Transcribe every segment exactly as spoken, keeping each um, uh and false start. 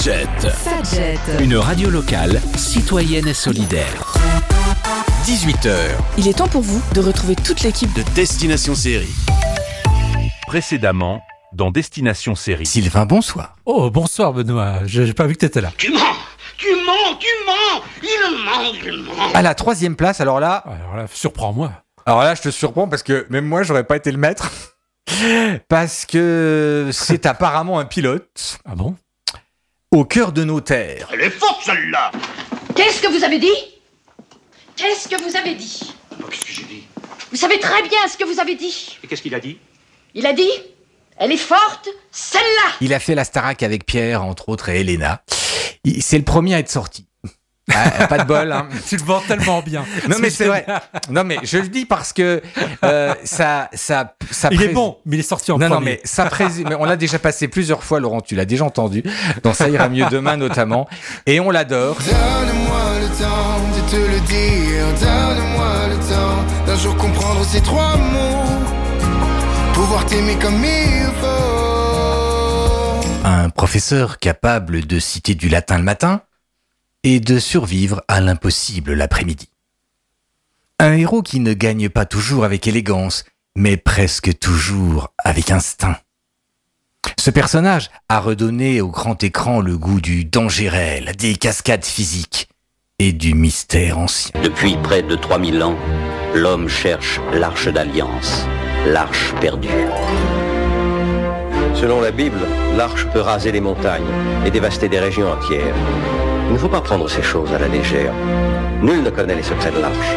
Fadjet. Fadjet. Une radio locale, citoyenne et solidaire. dix-huit heures. Il est temps pour vous de retrouver toute l'équipe de Destination Série. Précédemment, dans Destination Série. Sylvain, bonsoir. Oh, bonsoir Benoît, j'ai pas vu que t'étais là. Tu mens, tu mens, tu mens, il ment, il ment. À la troisième place, alors là... Alors là, surprends-moi. Alors là, je te surprends parce que même moi, j'aurais pas été le maître. Parce que c'est apparemment un pilote. Ah bon ? Au cœur de nos terres. Elle est forte, celle-là. Qu'est-ce que vous avez dit ? Qu'est-ce que vous avez dit ? Qu'est-ce que j'ai dit ? Vous savez très bien ce que vous avez dit. Et qu'est-ce qu'il a dit ? Il a dit, elle est forte, celle-là. Il a fait la Starac avec Pierre, entre autres, et Elena. Il- C'est le premier à être sorti. Ah, pas de bol, hein. Tu le vends tellement bien. Non mais c'est vrai. Non mais je le dis parce que euh, ça, ça, ça. Il prés- est bon, mais il est sorti en Non, non, premier. mais ça présume. Mais on l'a déjà passé plusieurs fois, Laurent. Tu l'as déjà entendu. Dans Ça ira mieux demain, notamment. Et on l'adore. Donne-moi le temps de te le dire. Donne-moi le temps d'un jour comprendre ces trois mots. Pouvoir t'aimer comme il faut. Un professeur capable de citer du latin le matin et de survivre à l'impossible l'après-midi. Un héros qui ne gagne pas toujours avec élégance, mais presque toujours avec instinct. Ce personnage a redonné au grand écran le goût du danger réel, des cascades physiques et du mystère ancien. Depuis près de trois mille ans, l'homme cherche l'arche d'alliance, l'arche perdue. Selon la Bible, l'arche peut raser les montagnes et dévaster des régions entières. Il ne faut pas prendre ces choses à la légère. Nul ne connaît les secrets de l'arche.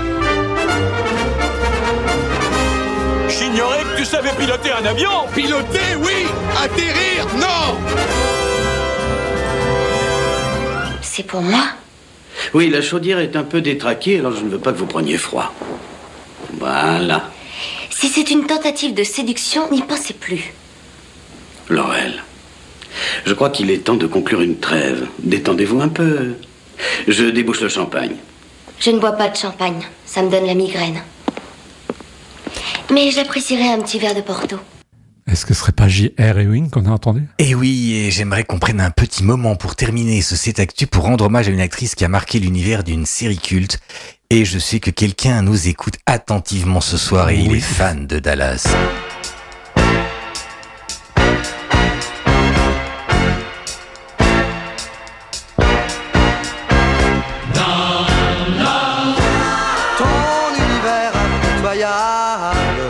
J'ignorais que tu savais piloter un avion. Piloter, oui. Atterrir, non. C'est pour moi ? Oui, la chaudière est un peu détraquée, alors je ne veux pas que vous preniez froid. Voilà. Si c'est une tentative de séduction, n'y pensez plus. Laurel, je crois qu'il est temps de conclure une trêve. Détendez-vous un peu. Je débouche le champagne. Je ne bois pas de champagne, ça me donne la migraine. Mais j'apprécierais un petit verre de Porto. Est-ce que ce serait pas J R Ewing qu'on a entendu ? Et oui, et j'aimerais qu'on prenne un petit moment pour terminer ce C'est Actu pour rendre hommage à une actrice qui a marqué l'univers d'une série culte. Et je sais que quelqu'un nous écoute attentivement ce soir et il Oui. est fan de Dallas. Ton univers impitoyable.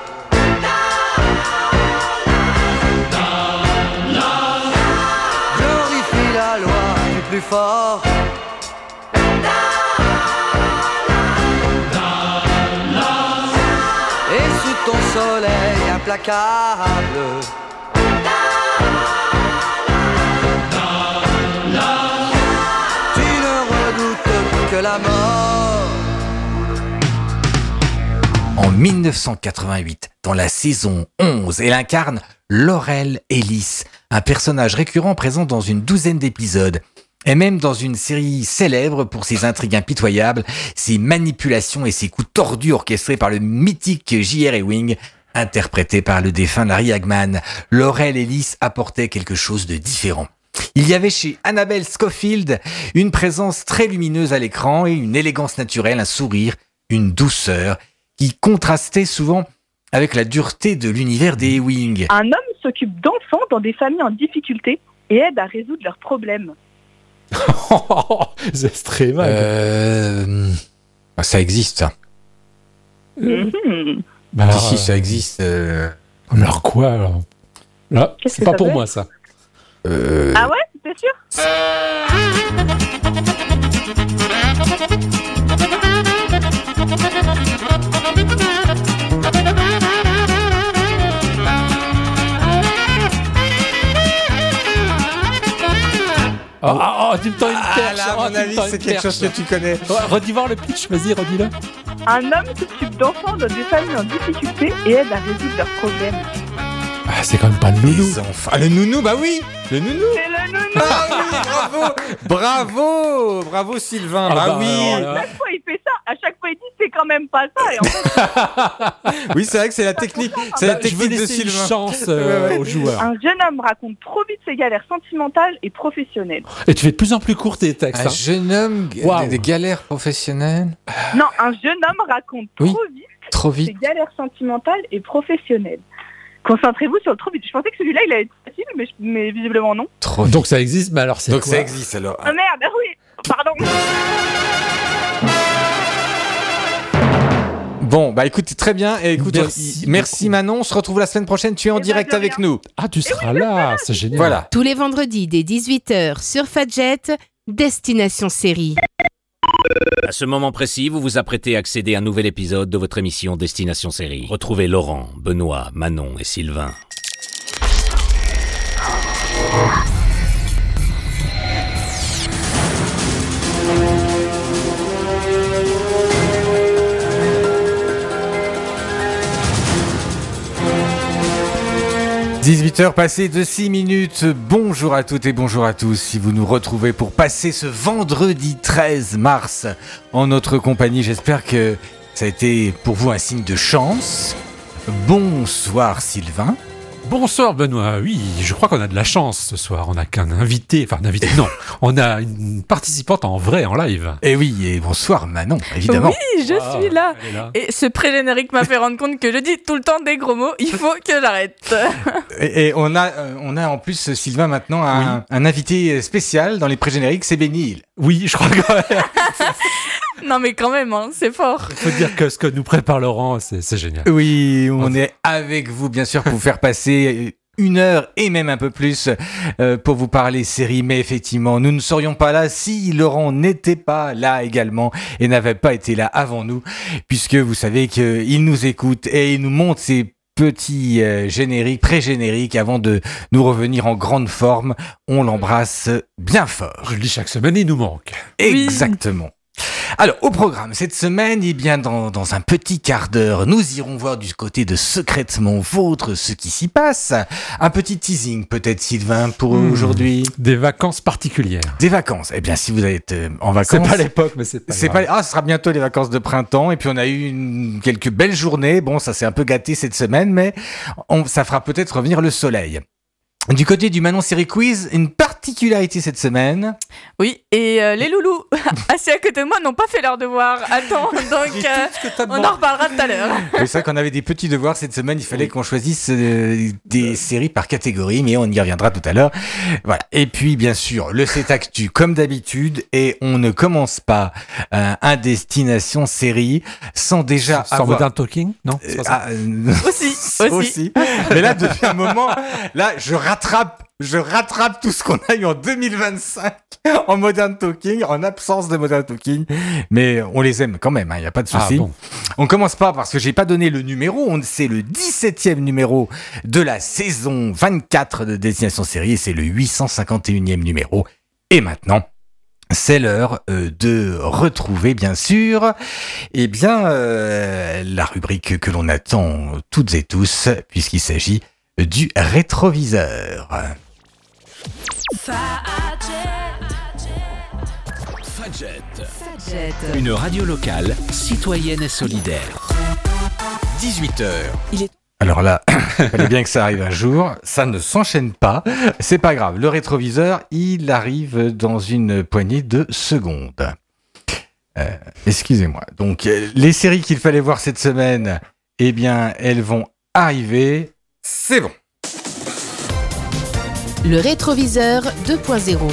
Glorifie la loi du plus fort. Et sous ton soleil implacable. Tu ne redoutes que la mort. En dix-neuf cent quatre-vingt-huit, dans la saison onze, elle incarne Laurel Ellis, un personnage récurrent présent dans une douzaine d'épisodes, et même dans une série célèbre pour ses intrigues impitoyables, ses manipulations et ses coups tordus orchestrés par le mythique J R Ewing, interprété par le défunt Larry Hagman. Laurel Ellis apportait quelque chose de différent. Il y avait chez Annabelle Scofield une présence très lumineuse à l'écran et une élégance naturelle, un sourire, une douceur qui contrastait souvent avec la dureté de l'univers des Ewing. Un homme s'occupe d'enfants dans des familles en difficulté et aide à résoudre leurs problèmes. C'est très vague. Euh... Ça existe, ça. Mhm. Bah alors, si, si, ça existe. Euh... mais alors quoi alors Là, Qu'est-ce c'est que pas ça pour peut moi ça. Euh... Ah ouais, t'es sûr ? Oh, oh, oh, tu me tends une perche. Ah là, à oh, mon tu me avis, tends c'est une quelque perche. chose que tu connais. Ouais, redis voir le pitch, vas-y, redis-le. Un homme s'occupe d'enfants dans des familles en difficulté et aide à résoudre leurs problèmes. Ah, c'est quand même pas le nounou. Les enfants. Ah, le nounou, bah oui, le nounou. C'est le nounou. Ah oui, bravo, bravo, bravo Sylvain, Ah bah, bah, oui. alors À là- chaque fois, il fait ça. À chaque fois, il dit c'est quand même pas ça. Et en fait, Oui, c'est vrai que c'est la technique, c'est la Bah, je veux technique de laisser une Sylvain. chance euh, Ouais, ouais. aux joueurs. un jeune homme raconte trop vite ses galères sentimentales et professionnelles. Et tu fais de plus en plus court tes textes. Un hein. jeune homme, g- Waouh. des, des galères professionnelles. Non, un jeune homme raconte Oui. trop vite Trop ses vite. galères sentimentales et professionnelles. Concentrez-vous sur le trop vite. Je pensais que celui-là, il allait être facile, mais, je- mais visiblement non. Trop vite. Donc ça existe, mais alors c'est Donc quoi ça existe alors. Ah merde, ah oui, pardon. Bon, bah écoute, très bien. Et écoute, Merci on- merci beaucoup. Manon. On se retrouve la semaine prochaine. Tu es en Eh ben, direct de avec rien. nous. Ah, tu seras là, c'est génial. Voilà. Tous les vendredis dès dix-huit heures sur Fadjet, Destination Série. À ce moment précis, vous vous apprêtez à accéder à un nouvel épisode de votre émission Destination Série. Retrouvez Laurent, Benoît, Manon et Sylvain. dix-huit heures passées de six minutes. Bonjour à toutes et bonjour à tous. Si vous nous retrouvez pour passer ce vendredi treize mars en notre compagnie, j'espère que ça a été pour vous un signe de chance. Bonsoir Sylvain. Bonsoir Benoît, oui, je crois qu'on a de la chance ce soir. On n'a qu'un invité, enfin un invité, non, on a une participante en vrai, en live. Et oui, et bonsoir Manon, évidemment. Oui, je Ah, suis là. elle est là. Et ce pré-générique m'a fait rendre compte que je dis tout le temps des gros mots. Il faut que j'arrête. Et, et on, a, euh, on a en plus, Sylvain, maintenant un, un invité spécial dans les pré-génériques, c'est Benny Hill. Oui, je crois que Non, mais quand même, hein, c'est fort. il faut dire que ce que nous prépare Laurent, c'est, c'est génial. Oui, on est avec vous, bien sûr, pour vous faire passer une heure et même un peu plus euh, pour vous parler série. Mais effectivement, nous ne serions pas là si Laurent n'était pas là également et n'avait pas été là avant nous, puisque vous savez qu'il nous écoute et il nous montre ses petits euh, génériques, pré-génériques avant de nous revenir en grande forme. On l'embrasse bien fort. Je le dis chaque semaine, il nous manque. Exactement. Alors, au programme cette semaine, eh bien, dans, dans un petit quart d'heure, nous irons voir du côté de Secrètement Vôtre ce qui s'y passe. Un petit teasing, peut-être, Sylvain, pour Mmh. aujourd'hui. Des vacances particulières. Des vacances. Eh bien, si vous êtes euh, en C'est vacances... pas l'époque, mais c'est pas C'est grave. pas... Ah, ce sera bientôt les vacances de printemps. Et puis, on a eu une... quelques belles journées. Bon, ça s'est un peu gâté cette semaine, mais on... ça fera peut-être revenir le soleil. Du côté du Manon Série Quiz, une particularité cette semaine. Oui, et euh, les loulous assis à côté de moi n'ont pas fait leur devoir. Attends, donc J'ai euh, tout ce que t'as on demandé. en reparlera tout à l'heure. Oui, c'est vrai qu'on avait des petits devoirs cette semaine. Il fallait qu'on choisisse euh, des séries par catégorie, mais on y reviendra tout à l'heure. Voilà. Et puis, bien sûr, le C'est Actu comme d'habitude. Et on ne commence pas euh, un Destination Série sans déjà Sans avoir... Modern Talking, non c'est Euh, pas ça. ah, euh, Aussi, aussi. Mais là, depuis un moment, là, je rattrape, je rattrape tout ce qu'on a eu en deux mille vingt-cinq en Modern Talking, en absence de Modern Talking. Mais on les aime quand même, il n'y a pas de Ah, souci. bon. On commence pas parce que j'ai pas donné le numéro. On c'est le dix-septième numéro de la saison vingt-quatre de Destination Série et c'est le huit cent cinquante et unième numéro. Et maintenant, c'est l'heure euh, de retrouver, bien sûr, eh bien, euh, la rubrique que l'on attend toutes et tous, puisqu'il s'agit du rétroviseur. Fadjet, Fadjet. une radio locale, citoyenne et solidaire. dix-huit heures. Il est- Alors là, il fallait bien que ça arrive un jour. Ça ne s'enchaîne pas. C'est pas grave. Le rétroviseur, il arrive dans une poignée de secondes. Euh, excusez-moi. Donc, euh, les séries qu'il fallait voir cette semaine, eh bien, elles vont arriver. C'est bon. Le rétroviseur deux point zéro.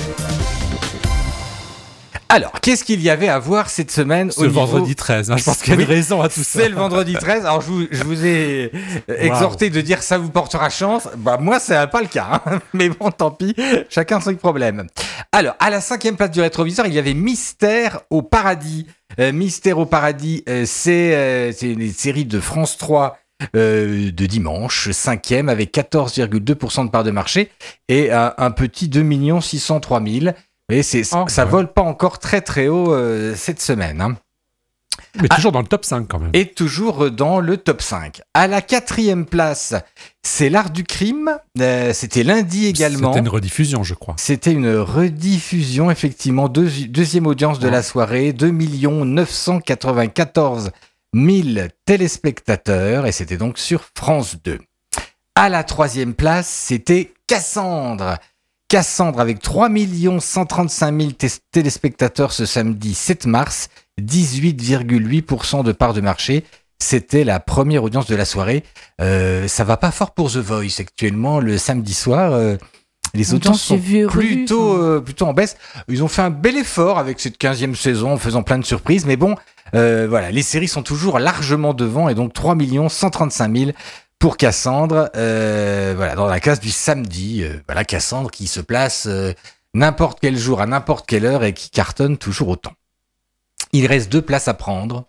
Alors, qu'est-ce qu'il y avait à voir cette semaine C'est au le niveau... vendredi treize, hein, je pense qu'il y a une Oui, raison à tout ça. C'est le vendredi treize. Alors, je vous, je vous ai exhorté de dire ça vous portera chance. Bah, moi, c'est pas le cas. Hein. Mais bon, tant pis. Chacun son problème. Alors, à la cinquième place du rétroviseur, il y avait Mystère au paradis. Euh, Mystère au paradis, euh, c'est, euh, c'est une série de France trois euh, de dimanche, cinquième, avec quatorze virgule deux pour cent de part de marché et euh, un petit deux millions six cent trois mille. Mais c'est, Oh, ça ouais. vole pas encore très très haut euh, cette semaine. Hein. Mais toujours dans le top cinq quand même. Et toujours dans le top cinq. À la quatrième place, c'est L'Art du crime. Euh, c'était lundi également. C'était une rediffusion, je crois. C'était une rediffusion, effectivement. Deux- deuxième audience de Ouais. la soirée. deux millions neuf cent quatre-vingt-quatorze mille téléspectateurs et c'était donc sur France deux. À la troisième place, c'était Cassandre. Cassandre avec trois millions cent trente-cinq mille t- téléspectateurs ce samedi sept mars, dix-huit virgule huit pour cent de part de marché. C'était la première audience de la soirée. Euh, ça va pas fort pour The Voice actuellement. Le samedi soir, euh, les audiences sont plutôt, euh, plutôt en baisse. Ils ont fait un bel effort avec cette quinzième saison en faisant plein de surprises. Mais bon, euh, voilà, les séries sont toujours largement devant et donc trois millions cent trente-cinq mille pour Cassandre. Euh, voilà, dans la classe du samedi. Euh, voilà, Cassandre qui se place euh, n'importe quel jour à n'importe quelle heure et qui cartonne toujours autant. Il reste deux places à prendre.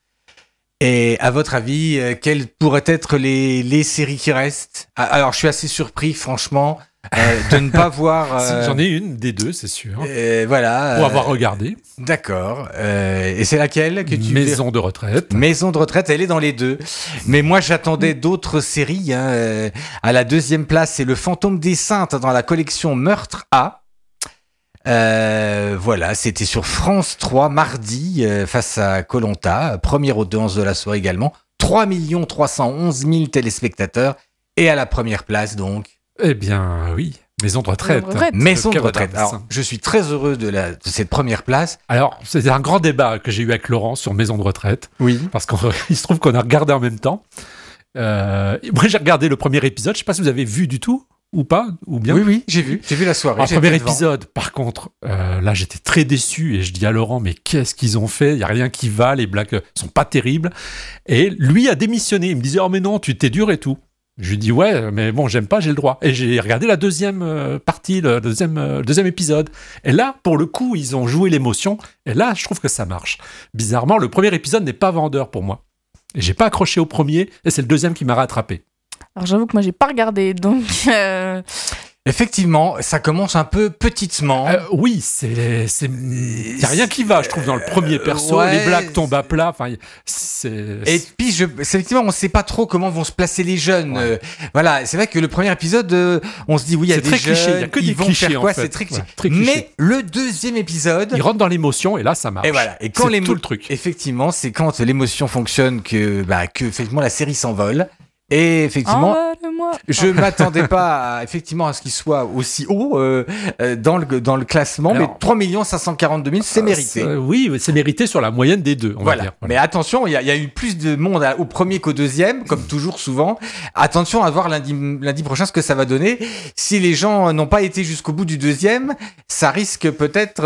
Et à votre avis, euh, quelles pourraient être les, les séries qui restent ? Alors, je suis assez surpris, franchement, euh, de ne pas voir... Euh, J'en ai une des deux, c'est sûr. Euh, voilà. Pour euh, avoir regardé. D'accord. Euh, et c'est laquelle que tu Maison de retraite. Maison de retraite, elle est dans les deux. Mais moi, j'attendais d'autres séries. Hein. Euh, à la deuxième place, c'est Le Fantôme des Saintes dans la collection Meurtre A. Euh, voilà, c'était sur France trois mardi euh, face à Koh-Lanta, première audience de la soirée également, trois millions trois cent onze mille téléspectateurs et à la première place donc. Eh bien oui, Maison de retraite. Maison de retraite. Alors, je suis très heureux de, la, de cette première place. Alors, c'est un grand débat que j'ai eu avec Laurent sur Maison de retraite. Oui. Parce qu'il se trouve qu'on a regardé en même temps. Euh, moi, j'ai regardé le premier épisode. Je ne sais pas si vous avez vu du tout. Ou pas, ou bien. Oui, oui, j'ai vu, j'ai vu la soirée. Un premier épisode, par contre, euh, là j'étais très déçu et je dis à Laurent, mais qu'est-ce qu'ils ont fait ? Il n'y a rien qui va, les blagues sont pas terribles. Et lui a démissionné, il me disait, oh mais non, tu t'es dur et tout. Je lui dis, ouais, mais bon, j'aime pas, j'ai le droit. Et j'ai regardé la deuxième euh, partie, le deuxième, euh, deuxième épisode. Et là, pour le coup, ils ont joué l'émotion. Et là, je trouve que ça marche. Bizarrement, le premier épisode n'est pas vendeur pour moi. Et j'ai pas accroché au premier, et c'est le deuxième qui m'a rattrapé. Alors j'avoue que moi j'ai pas regardé, donc... Euh... Effectivement, ça commence un peu petitement. Euh, oui, c'est, c'est, il y a rien qui va, je trouve, dans le premier perso. Ouais, les blagues tombent à plat. Enfin, c'est. Et puis, je, c'est, effectivement, on ne sait pas trop comment vont se placer les jeunes. Ouais. Euh, voilà, c'est vrai que le premier épisode, euh, on se dit oui, il y a c'est des très jeunes, cliché. Il y a que ils des vont clichés faire quoi, en fait. C'est très cliché. Ouais, très cliché. Mais le deuxième épisode, il rentre dans l'émotion et là, ça marche. Et voilà. Et quand c'est l'émo... tout le truc. Effectivement, c'est quand l'émotion fonctionne que, bah, que effectivement la série s'envole. Et effectivement, je m'attendais pas à, effectivement à ce qu'il soit aussi haut euh, dans le dans le classement, alors, mais trois millions cinq cent quarante-deux mille, c'est mérité. Euh, oui, c'est mérité sur la moyenne des deux, on voilà. va dire. Voilà. Mais attention, il y, y a eu plus de monde à, au premier qu'au deuxième, comme toujours souvent. Attention à voir lundi lundi prochain ce que ça va donner. Si les gens n'ont pas été jusqu'au bout du deuxième, ça risque peut-être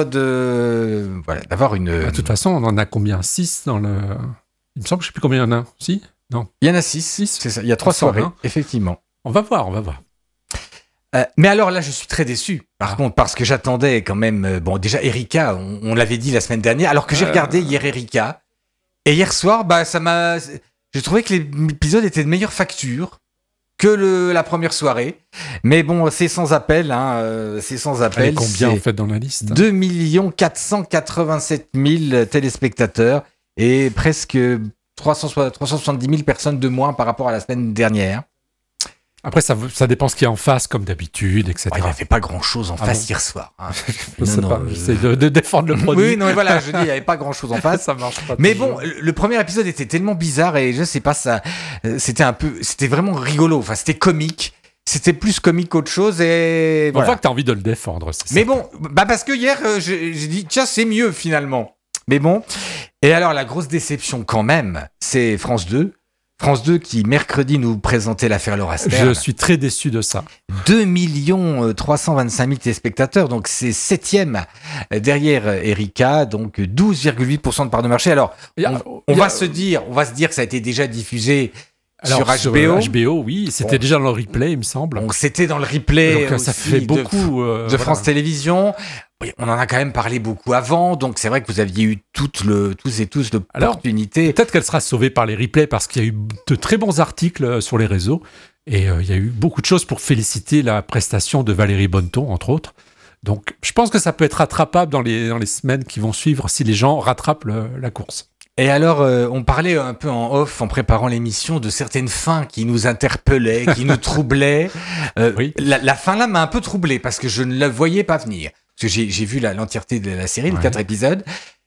de voilà d'avoir une. De toute façon, on en a combien ? six dans le. Il me semble que je sais plus combien il y en a. Si ? Non. Il y en a six, six. C'est ça. Il y a trois soirées, hein. Effectivement. On va voir, on va voir. Euh, mais alors là, je suis très déçu. Par ah. contre, parce que j'attendais quand même. Euh, bon, déjà Erika, on, on l'avait dit la semaine dernière. Alors que j'ai euh... regardé hier Erika, et hier soir, bah ça m'a. J'ai trouvé que l'épisode était de meilleure facture que le, la première soirée. Mais bon, c'est sans appel. Hein, euh, c'est sans appel. Elle est combien en fait dans la liste ? deux millions quatre cent quatre-vingt-sept mille téléspectateurs et presque trois cent soixante-dix mille personnes de moins par rapport à la semaine dernière. Après, ça, ça dépend ce qu'il y a en face, comme d'habitude, et cetera. Ouais, il n'y avait pas grand-chose en ah face bon hier soir. Hein. je sais pas, j'essaie de, de défendre le produit. Oui, non, mais voilà, je dis, il n'y avait pas grand-chose en face. Ça marche pas. Mais toujours. bon, le, le premier épisode était tellement bizarre, et je sais pas, ça, c'était un peu, c'était vraiment rigolo. Enfin, c'était comique. C'était plus comique qu'autre chose, et on voilà. voit que tu as envie de le défendre, c'est ça. Mais bon, bah parce que hier, euh, j'ai, j'ai dit, tiens, c'est mieux finalement. Mais bon. Et alors, la grosse déception quand même, c'est France deux. France deux qui, mercredi, nous présentait l'affaire Laura Stern. Je suis très déçu de ça. deux millions trois cent vingt-cinq mille téléspectateurs, donc c'est septième derrière Erika, donc douze virgule huit pour cent de part de marché. Alors, a, on, on a, va se dire, on va se dire que ça a été déjà diffusé alors, sur H B O. Sur H B O, oui, c'était bon. Déjà dans le replay, il me semble. Donc c'était dans le replay. Donc ça fait beaucoup de, euh, de voilà. France Télévisions. Oui, on en a quand même parlé beaucoup avant, donc c'est vrai que vous aviez eu toutes le, tous et tous l'opportunité. Peut-être qu'elle sera sauvée par les replays parce qu'il y a eu de très bons articles sur les réseaux et euh, il y a eu beaucoup de choses pour féliciter la prestation de Valérie Bonneton, entre autres. Donc je pense que ça peut être rattrapable dans les, dans les semaines qui vont suivre si les gens rattrapent le, la course. Et alors, euh, on parlait un peu en off, en préparant l'émission, de certaines fins qui nous interpellaient, qui nous troublaient. Euh, oui. la, la fin là m'a un peu troublé parce que je ne la voyais pas venir. Parce que j'ai, j'ai vu la, l'entièreté de la série, ouais. les quatre épisodes.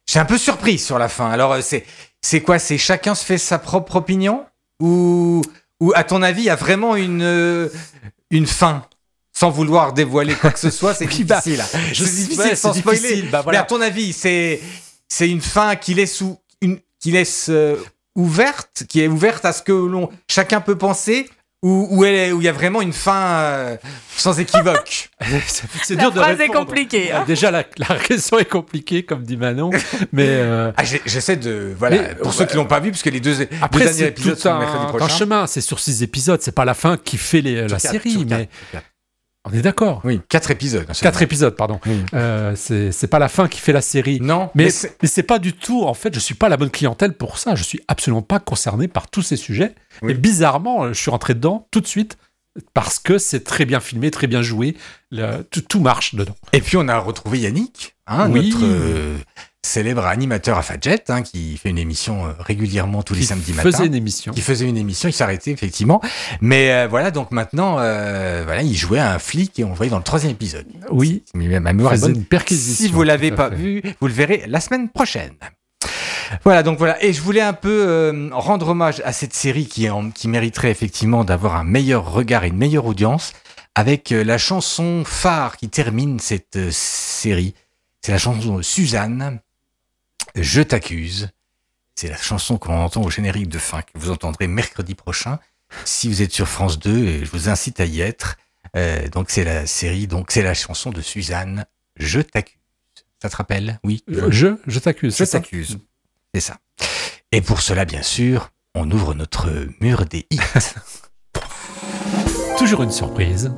je suis un peu surpris sur la fin. Alors, euh, c'est, c'est quoi? C'est chacun se fait sa propre opinion? Ou, ou à ton avis, il y a vraiment une, euh, une fin? Sans vouloir dévoiler quoi que ce soit, c'est Oui, bah, difficile. je- c'est difficile ouais, sans c'est spoiler. difficile, bah, voilà. Mais à ton avis, c'est, c'est une fin qui laisse, ou, une, qui laisse euh, ouverte, qui est ouverte à ce que l'on, chacun peut penser, ou où elle est- où il y a vraiment une fin euh, sans équivoque? c'est c'est La dur de phrase est répondre. compliquée, hein. Déjà, la, la question est compliquée, comme dit Manon. Mais euh, Ah, j'ai- j'essaie de. Voilà, Mais, pour euh, ceux qui l'ont pas vu, parce que les deux, deux après, derniers c'est épisodes tout sont mercredi un, un prochain. chemin. C'est sur six épisodes. C'est pas la fin qui fait les- la Sur quatre, série, sur quatre, mais sur quatre. on est d'accord. Oui, quatre épisodes. Quatre épisodes, pardon. Oui. Euh, c'est c'est pas la fin qui fait la série. Non, Mais, mais mais c'est- c'est pas du tout. En fait, je suis pas la bonne clientèle pour ça. Je suis absolument pas concerné par tous ces sujets. Oui. Et bizarrement, je suis rentré dedans tout de suite parce que c'est très bien filmé, très bien joué. Le- tout, tout marche dedans. Et puis on a retrouvé Yannick, hein, Oui. notre euh, célèbre animateur à Fadjet, hein, qui fait une émission euh, régulièrement tous les Qui samedis faisait matins. une émission. Qui faisait une émission, il s'arrêtait effectivement. Mais euh, voilà, donc maintenant, euh, voilà, il jouait à un flic et on le voyait dans le troisième épisode. Oui. Si ma mémoire est Faisait bonne. une perquisition, Si vous l'avez tout à pas fait. vu, vous le verrez la semaine prochaine. Voilà, donc voilà. Et je voulais un peu euh, rendre hommage à cette série qui, est en- qui mériterait effectivement d'avoir un meilleur regard et une meilleure audience avec euh, la chanson phare qui termine cette euh, série. C'est la chanson de Suzanne, Je t'accuse. C'est la chanson qu'on entend au générique de fin, que vous entendrez mercredi prochain. Si vous êtes sur France deux, et je vous incite à y être. Euh, donc c'est la série, donc c'est la chanson de Suzanne, Je t'accuse. Ça te rappelle? Oui. Je, je, je t'accuse. Je c'est ça t'accuse. C'est ça. Et pour cela, bien sûr, on ouvre notre mur des hits. Toujours une surprise.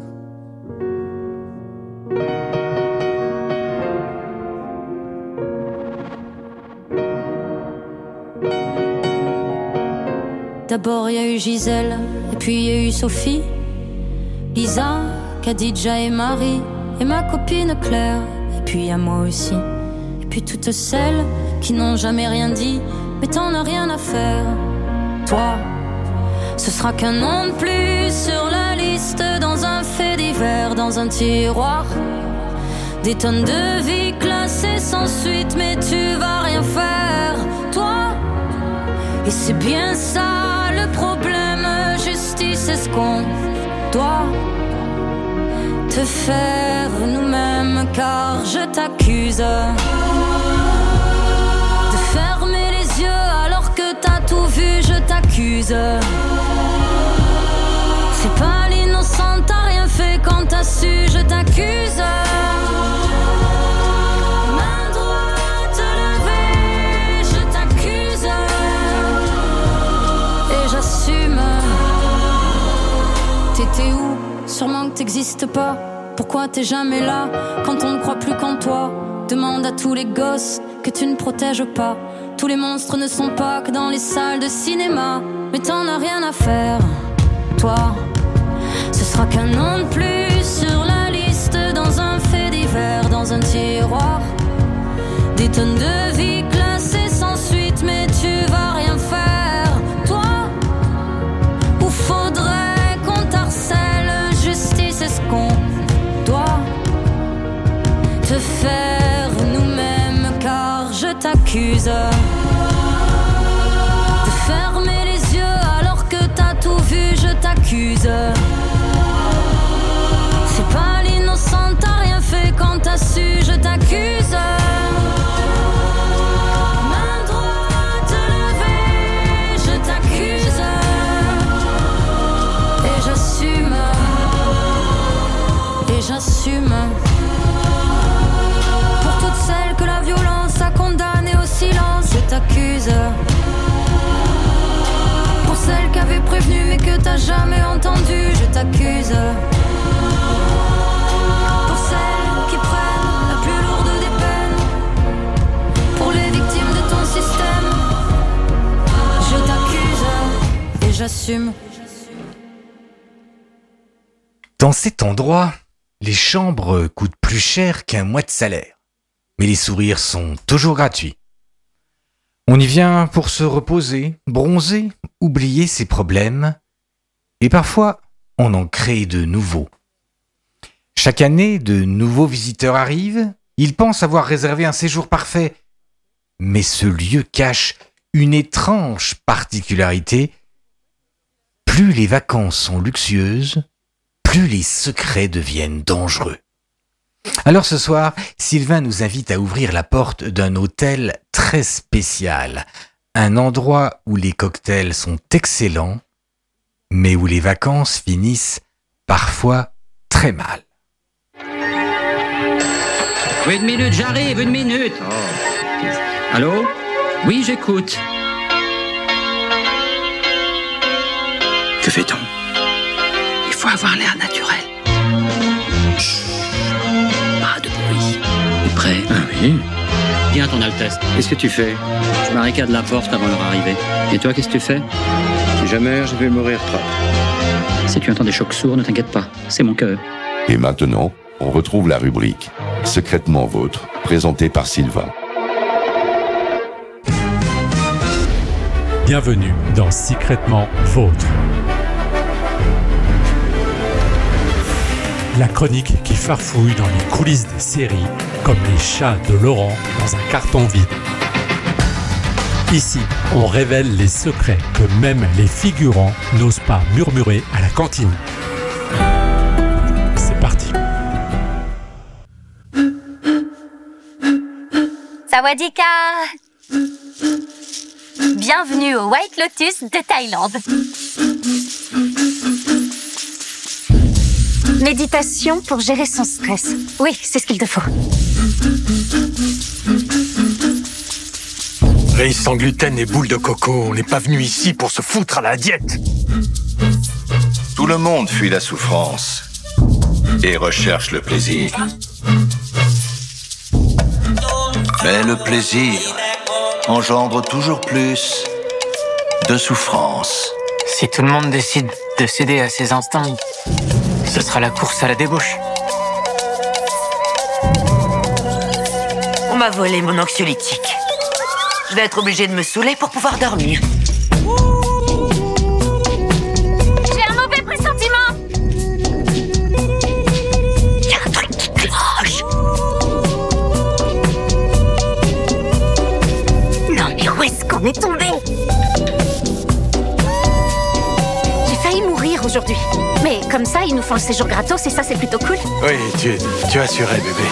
D'abord il y a eu Gisèle, et puis il y a eu Sophie, Lisa, Khadija et Marie, et ma copine Claire, et puis il y a moi aussi. Et puis toutes celles qui n'ont jamais rien dit, mais t'en as rien à faire. Toi, ce sera qu'un nom de plus sur la liste, dans un fait divers, dans un tiroir. Des tonnes de vie classées sans suite, mais tu vas rien faire, toi. Et c'est bien ça le problème, justice, est-ce qu'on doit te faire nous-mêmes, car je t'accuse de fermer les yeux alors que t'as tout vu, je t'accuse. C'est pas l'innocent, t'as rien fait quand t'as su, je t'accuse. Main droite levée, je t'accuse. Et j'assume. T'étais où? Sûrement que t'existes pas. Pourquoi t'es jamais là quand on ne croit plus qu'en toi? Demande à tous les gosses que tu ne protèges pas. Tous les monstres ne sont pas que dans les salles de cinéma. Mais t'en as rien à faire, toi. Ce sera qu'un nom de plus sur la liste, dans un fait divers, dans un tiroir. Des tonnes de vie classées sans suite, mais tu vas rien faire, toi. Ou faudrait qu'on t'harcèle, justice, est-ce qu'on doit te faire nous-mêmes, car je t'accuse de fermer les yeux alors que t'as tout vu, je t'accuse. C'est pas l'innocent, t'as rien fait quand t'as su, je t'accuse. Main droite levée, je t'accuse. Et j'assume. Et j'assume. Pour toutes celles que la violence a condamnées au silence, je t'accuse. Pour celles qui avaient prévenu mais que t'as jamais entendu, je t'accuse. Pour celles qui prennent la plus lourde des peines, pour les victimes de ton système, je t'accuse et j'assume. Dans cet endroit, les chambres coûtent plus cher qu'un mois de salaire. Mais les sourires sont toujours gratuits. On y vient pour se reposer, bronzer, oublier ses problèmes. Et parfois, on en crée de nouveaux. Chaque année, de nouveaux visiteurs arrivent. Ils pensent avoir réservé un séjour parfait. mais ce lieu cache une étrange particularité. Plus les vacances sont luxueuses, plus les secrets deviennent dangereux. Alors ce soir, Sylvain nous invite à ouvrir la porte d'un hôtel très spécial, un endroit où les cocktails sont excellents, mais où les vacances finissent parfois très mal. Oui, une minute, j'arrive, une minute. Oh. Allô? Oui, j'écoute. Que fait-on? Il faut avoir l'air naturel. Chut. Pas de bruit. T'es prêt? Ah oui. Bien, ton Altesse. Qu'est-ce que tu fais? Je barricade la porte avant leur arrivée. Et toi, qu'est-ce que tu fais? Si jamais, je vais mourir propre. Si tu entends des chocs sourds, ne t'inquiète pas. C'est mon cœur. Et maintenant, on retrouve la rubrique Secrètement Vôtre, présentée par Sylvain. Bienvenue dans Secrètement Vôtre. La chronique qui farfouille dans les coulisses des séries, comme les chats de Laurent dans un carton vide. Ici, on révèle les secrets que même les figurants n'osent pas murmurer à la cantine. C'est parti. Sawadika! Bienvenue au White Lotus de Thaïlande. Méditation pour gérer son stress. Oui, c'est ce qu'il te faut. Riz sans gluten et boules de coco, on n'est pas venu ici pour se foutre à la diète. Tout le monde fuit la souffrance et recherche le plaisir. Mais le plaisir engendre toujours plus de souffrance. Si tout le monde décide de céder à ses instincts, ce sera la course à la débauche. On m'a volé mon anxiolytique. Je vais être obligée de me saouler pour pouvoir dormir. J'ai un mauvais pressentiment. Il y a un truc qui cloche. Non mais où est-ce qu'on est tombé? J'ai failli mourir aujourd'hui. Mais comme ça, ils nous font le séjour gratos et ça, c'est plutôt cool. Oui, tu, tu as assuré, bébé.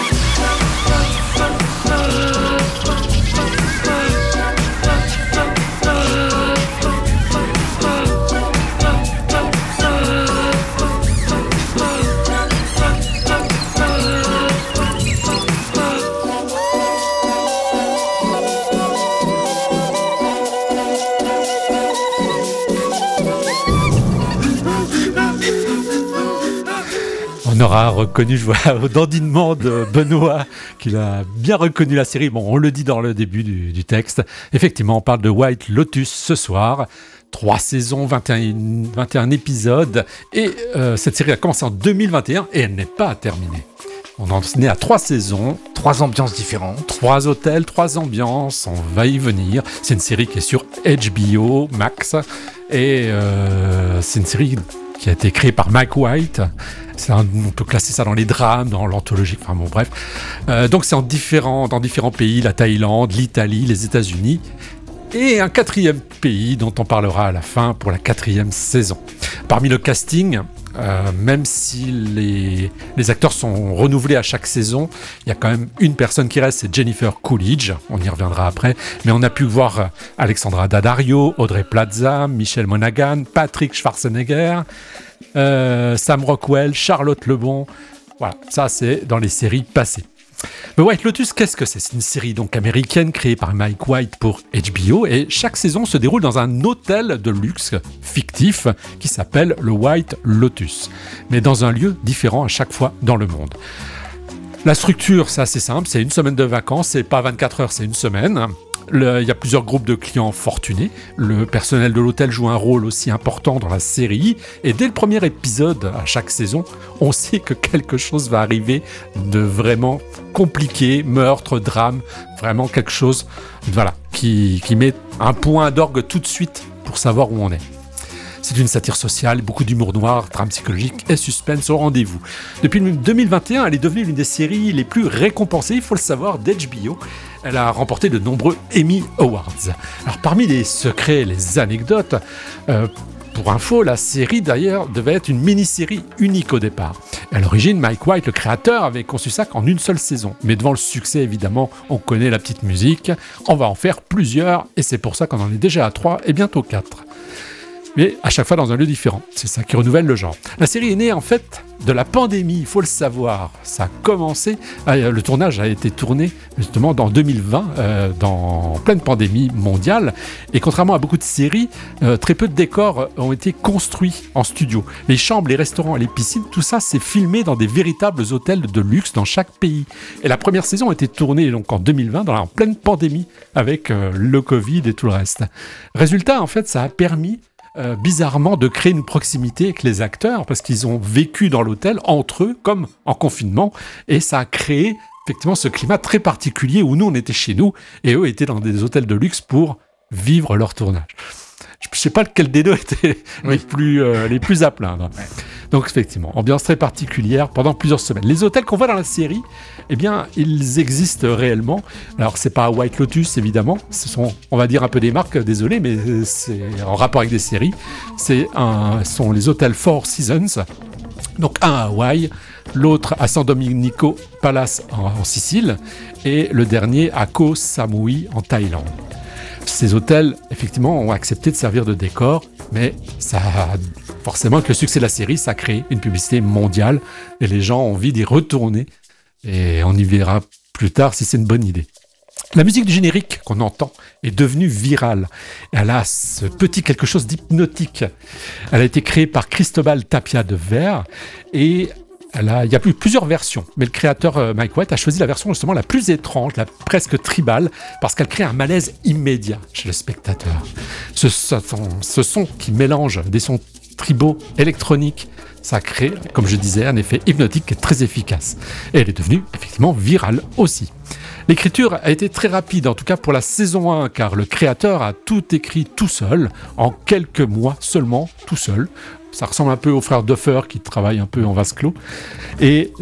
On aura reconnu, je vois au dandinement de Benoît, qu'il a bien reconnu la série. Bon, on le dit dans le début du, du texte. Effectivement, on parle de White Lotus ce soir. Trois saisons, vingt et un, vingt et un épisodes. Et euh, cette série a commencé en deux mille vingt et un et elle n'est pas terminée. On en est à trois saisons. Trois ambiances différentes. Trois hôtels, trois ambiances. On va y venir. C'est une série qui est sur H B O Max. Et euh, c'est une série qui a été créée par Mike White. C'est un, on peut classer ça dans les drames, dans l'anthologie, enfin bon, bref. Euh, donc c'est en différents, dans différents pays, la Thaïlande, l'Italie, les États-Unis, et un quatrième pays dont on parlera à la fin pour la quatrième saison. Parmi le casting, euh, même si les, les acteurs sont renouvelés à chaque saison, il y a quand même une personne qui reste, c'est Jennifer Coolidge, on y reviendra après, mais on a pu voir Alexandra Daddario, Audrey Plaza, Michelle Monaghan, Patrick Schwarzenegger, Euh, Sam Rockwell, Charlotte Lebon, voilà, ça c'est dans les séries passées. Mais White Lotus, qu'est-ce que c'est? C'est une série donc américaine créée par Mike White pour H B O et chaque saison se déroule dans un hôtel de luxe fictif qui s'appelle le White Lotus, mais dans un lieu différent à chaque fois dans le monde. La structure, c'est assez simple, c'est une semaine de vacances, c'est pas vingt-quatre heures, c'est une semaine. Le, il y a plusieurs groupes de clients fortunés. Le personnel de l'hôtel joue un rôle aussi important dans la série. Et dès le premier épisode, à chaque saison, on sait que quelque chose va arriver de vraiment compliqué, meurtre, drame, vraiment quelque chose, voilà, qui, qui met un point d'orgue tout de suite pour savoir où on est. C'est une satire sociale, beaucoup d'humour noir, drame psychologique et suspense au rendez-vous. Depuis deux mille vingt et un, elle est devenue l'une des séries les plus récompensées, il faut le savoir, d'H B O. Elle a remporté de nombreux Emmy Awards. Alors parmi les secrets, les anecdotes, euh, pour info, la série d'ailleurs devait être une mini-série unique au départ. À l'origine, Mike White, le créateur, avait conçu ça en une seule saison. Mais devant le succès, évidemment, on connaît la petite musique, on va en faire plusieurs, et c'est pour ça qu'on en est déjà à trois et bientôt quatre. Mais à chaque fois dans un lieu différent. C'est ça qui renouvelle le genre. La série est née en fait de la pandémie, il faut le savoir. Ça a commencé, euh, le tournage a été tourné justement dans deux mille vingt, euh, dans pleine pandémie mondiale. Et contrairement à beaucoup de séries, euh, très peu de décors ont été construits en studio. Les chambres, les restaurants et les piscines, tout ça s'est filmé dans des véritables hôtels de luxe dans chaque pays. Et la première saison a été tournée donc en deux mille vingt, dans la, en pleine pandémie, avec euh, le Covid et tout le reste. Résultat, en fait, ça a permis Euh, bizarrement de créer une proximité avec les acteurs parce qu'ils ont vécu dans l'hôtel entre eux comme en confinement et ça a créé effectivement ce climat très particulier où nous on était chez nous et eux étaient dans des hôtels de luxe pour vivre leur tournage. Je ne sais pas lequel des deux était oui. les, plus, euh, les plus à plaindre. Ouais. Donc effectivement, ambiance très particulière pendant plusieurs semaines. Les hôtels qu'on voit dans la série, eh bien, ils existent réellement. Alors, c'est pas White Lotus, évidemment. Ce sont, on va dire, un peu des marques, désolé, mais c'est en rapport avec des séries. C'est un, ce sont les hôtels Four Seasons. Donc, un à Hawaï, l'autre à San Domenico Palace en, en Sicile, et le dernier à Koh Samui en Thaïlande. Ces hôtels, effectivement, ont accepté de servir de décor, mais ça a forcément, avec le succès de la série, ça a créé une publicité mondiale et les gens ont envie d'y retourner. Et on y verra plus tard si c'est une bonne idée. La musique du générique qu'on entend est devenue virale. Elle a ce petit quelque chose d'hypnotique. Elle a été créée par Cristobal Tapia de Ver et elle a, il y a plus, plusieurs versions, mais le créateur euh, Mike White a choisi la version justement la plus étrange, la presque tribale, parce qu'elle crée un malaise immédiat chez le spectateur. Ce, ce, ce son qui mélange des sons tribaux électroniques, ça crée, comme je disais, un effet hypnotique qui est très efficace. Et elle est devenue effectivement virale aussi. L'écriture a été très rapide, en tout cas pour la saison un, car le créateur a tout écrit tout seul, en quelques mois seulement, tout seul. Ça ressemble un peu aux frères Duffer qui travaillent un peu en vase clos. Et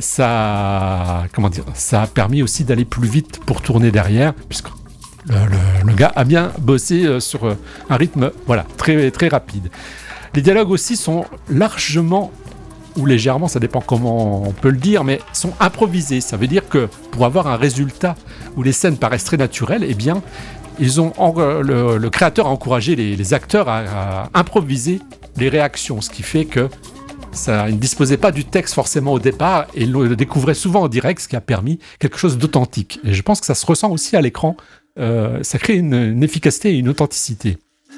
ça, comment dire, ça a permis aussi d'aller plus vite pour tourner derrière, puisque le, le, le gars a bien bossé sur un rythme voilà, très, très rapide. Les dialogues aussi sont largement, ou légèrement, ça dépend comment on peut le dire, mais sont improvisés. Ça veut dire que pour avoir un résultat où les scènes paraissent très naturelles, eh bien, ils ont, le, le créateur a encouragé les, les acteurs à, à improviser les réactions, ce qui fait que ça, ils ne disposaient pas du texte forcément au départ et le découvraient souvent en direct, ce qui a permis quelque chose d'authentique. Et je pense que ça se ressent aussi à l'écran, euh, ça crée une, une efficacité et une authenticité.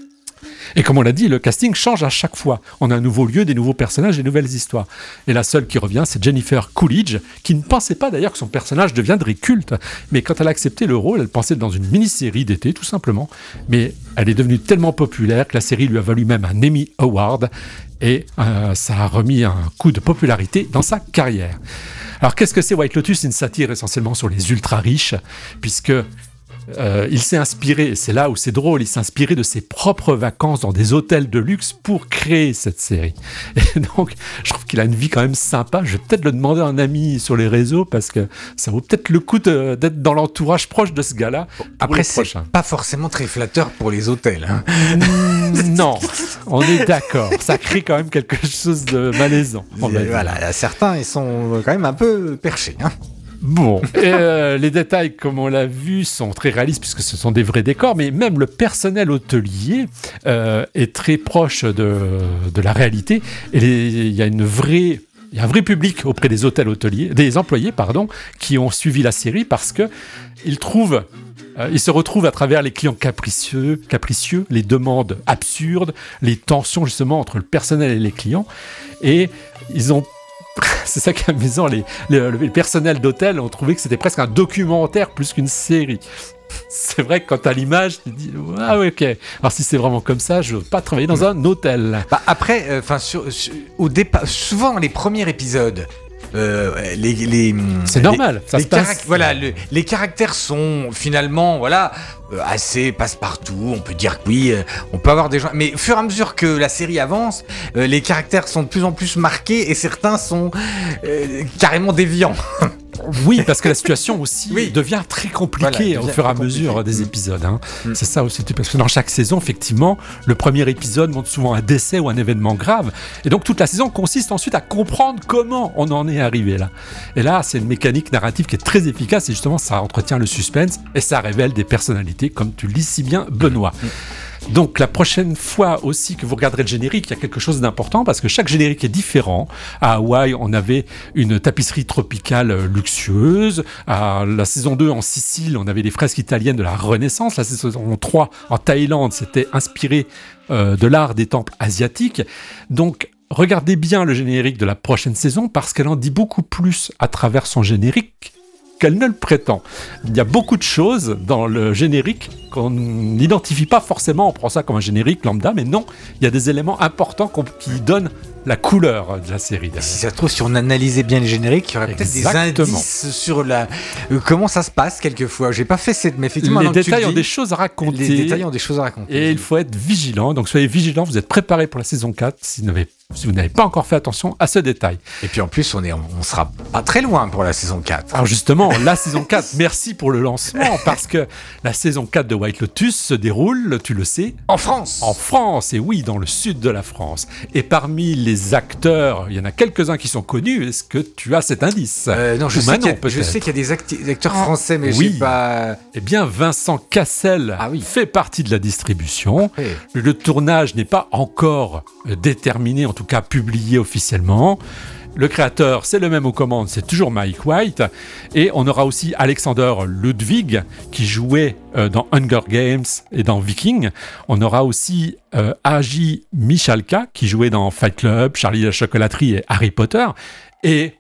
Et comme on l'a dit, le casting change à chaque fois. On a un nouveau lieu, des nouveaux personnages, des nouvelles histoires. Et la seule qui revient, c'est Jennifer Coolidge, qui ne pensait pas d'ailleurs que son personnage deviendrait culte. Mais quand elle a accepté le rôle, elle pensait dans une mini-série d'été, tout simplement. Mais elle est devenue tellement populaire que la série lui a valu même un Emmy Award. Et euh, ça a remis un coup de popularité dans sa carrière. Alors qu'est-ce que c'est White Lotus ? Une satire essentiellement sur les ultra-riches, puisque... Euh, il s'est inspiré, c'est là où c'est drôle, il s'est inspiré de ses propres vacances dans des hôtels de luxe pour créer cette série. Et donc, je trouve qu'il a une vie quand même sympa. Je vais peut-être le demander à un ami sur les réseaux parce que ça vaut peut-être le coup de, d'être dans l'entourage proche de ce gars-là. Après, c'est prochain. Pas forcément très flatteur pour les hôtels. Hein. Mmh, non, on est d'accord. Ça crée quand même quelque chose de malaisant. Voilà, certains, ils sont quand même un peu perchés. Hein. Bon, et euh, les détails, comme on l'a vu, sont très réalistes puisque ce sont des vrais décors, mais même le personnel hôtelier euh, est très proche de, de la réalité. Et il y a une vraie... Il y a un vrai public auprès des hôtels hôteliers, des employés, pardon, qui ont suivi la série parce que ils trouvent, euh, ils se retrouvent à travers les clients capricieux, capricieux, les demandes absurdes, les tensions justement entre le personnel et les clients, et ils ont c'est ça qui est amusant, les, les, les personnels d'hôtel ont trouvé que c'était presque un documentaire plus qu'une série. C'est vrai que quand t'as l'image, tu te dis « Ah ouais, ok, alors si c'est vraiment comme ça, je veux pas travailler dans un hôtel. » Bah après, enfin, euh, au départ, souvent les premiers épisodes, Euh, les, les, c'est normal, les, ça les se passe. Caract- voilà, le, les caractères sont finalement voilà, euh, assez passe-partout. On peut dire que oui, euh, on peut avoir des gens. Mais au fur et à mesure que la série avance, euh, les caractères sont de plus en plus marqués et certains sont euh, carrément déviants. Oui, parce que la situation aussi oui. devient très compliquée voilà, au fur et à mesure compliqué. des épisodes. Hein. Mm. C'est ça aussi, parce que dans chaque saison, effectivement, le premier épisode montre souvent un décès ou un événement grave. Et donc toute la saison consiste ensuite à comprendre comment on en est arrivé là. Et là, c'est une mécanique narrative qui est très efficace et justement, ça entretient le suspense et ça révèle des personnalités, comme tu le dis si bien, Benoît. Mm. Donc la prochaine fois aussi que vous regarderez le générique, il y a quelque chose d'important parce que chaque générique est différent. À Hawaï, on avait une tapisserie tropicale luxueuse. À la saison deux, en Sicile, on avait des fresques italiennes de la Renaissance. La saison trois, en Thaïlande, c'était inspiré euh, de l'art des temples asiatiques. Donc regardez bien le générique de la prochaine saison parce qu'elle en dit beaucoup plus à travers son générique qu'elle ne le prétend. Il y a beaucoup de choses dans le générique qu'on n'identifie pas forcément, on prend ça comme un générique lambda, mais non, il y a des éléments importants qu'on, qui donnent la couleur de la série. Si ça se trouve, si on analysait bien le générique, il y aurait Exactement. peut-être des indices sur la... Euh, comment ça se passe quelquefois. J'ai pas fait cette... Mais effectivement, les détails ont dis, des choses à raconter. Les détails ont des choses à raconter. Et il faut être vigilant. Donc soyez vigilants, vous êtes préparés pour la saison quatre si vous n'avez, si vous n'avez pas encore fait attention à ce détail. Et puis en plus, on est, on sera pas très loin pour la saison quatre. Alors justement, la saison quatre, merci pour le lancement, parce que la saison quatre de White Lotus se déroule, tu le sais, en France. En France, et oui, dans le sud de la France. Et parmi les acteurs, il y en a quelques-uns qui sont connus. Est-ce que tu as cet indice euh, Non, je sais, Manon, je sais qu'il y a des acti- acteurs français, mais oui. je sais pas... Eh bien, Vincent Cassel ah, oui. fait partie de la distribution. Okay. Le, le tournage n'est pas encore déterminé, en tout cas publié officiellement. Le créateur, c'est le même aux commandes, c'est toujours Mike White. Et on aura aussi Alexander Ludwig, qui jouait euh, dans Hunger Games et dans Viking. On aura aussi euh, Aji Michalka, qui jouait dans Fight Club, Charlie la chocolaterie et Harry Potter. Et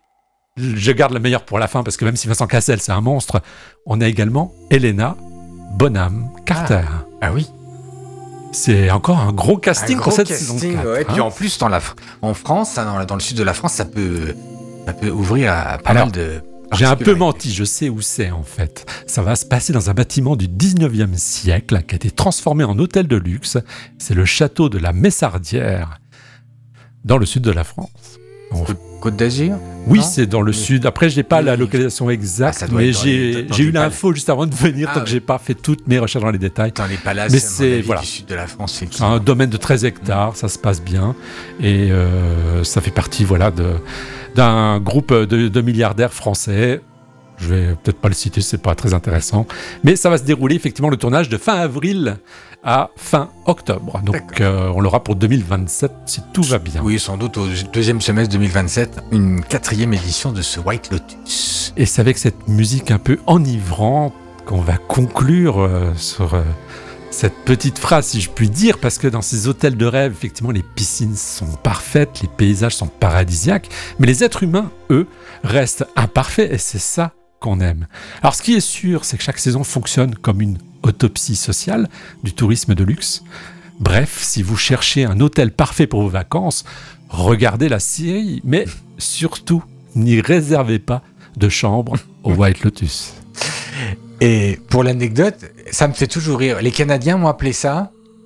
je garde le meilleur pour la fin, parce que même si Vincent Cassel, c'est un monstre, on a également Helena Bonham Carter. Ah, ah oui. C'est encore un gros casting un gros pour cette casting, saison quatre. Ouais. Et puis en plus, dans la, en France, dans, dans le sud de la France, ça peut, ça peut ouvrir à pas Alors, mal de... J'ai un peu menti, je sais où c'est en fait. Ça va se passer dans un bâtiment du dix-neuvième siècle qui a été transformé en hôtel de luxe. C'est le château de la Messardière, dans le sud de la France. On... Côte d'Azur ? Oui, non c'est dans le oui. sud. Après, je n'ai pas oui. la localisation exacte, ah, mais j'ai, les, j'ai eu l'info pal... juste avant de venir, ah, tant oui. que je n'ai pas fait toutes mes recherches dans les détails. Dans les palaces, mais c'est voilà. du sud de la France. C'est, c'est un domaine de treize hectares, mmh. ça se passe bien. Et euh, ça fait partie voilà, de, d'un groupe de, de milliardaires français. Je vais peut-être pas le citer, c'est pas très intéressant. Mais ça va se dérouler effectivement le tournage de fin avril à fin octobre. Donc euh, on l'aura pour deux mille vingt-sept si tout va bien. Oui, sans doute au deuxième semestre deux mille vingt-sept, une quatrième édition de ce White Lotus. Et c'est avec cette musique un peu enivrante qu'on va conclure euh, sur euh, cette petite phrase, si je puis dire, parce que dans ces hôtels de rêve, effectivement, les piscines sont parfaites, les paysages sont paradisiaques, mais les êtres humains, eux, restent imparfaits, et c'est ça qu'on aime. Alors ce qui est sûr, c'est que chaque saison fonctionne comme une autopsie sociale du tourisme de luxe. Bref, si vous cherchez un hôtel parfait pour vos vacances, regardez la série, mais surtout, n'y réservez pas de chambre au White Lotus. Et pour l'anecdote, ça me fait toujours rire. Les Canadiens m'ont appelé ça...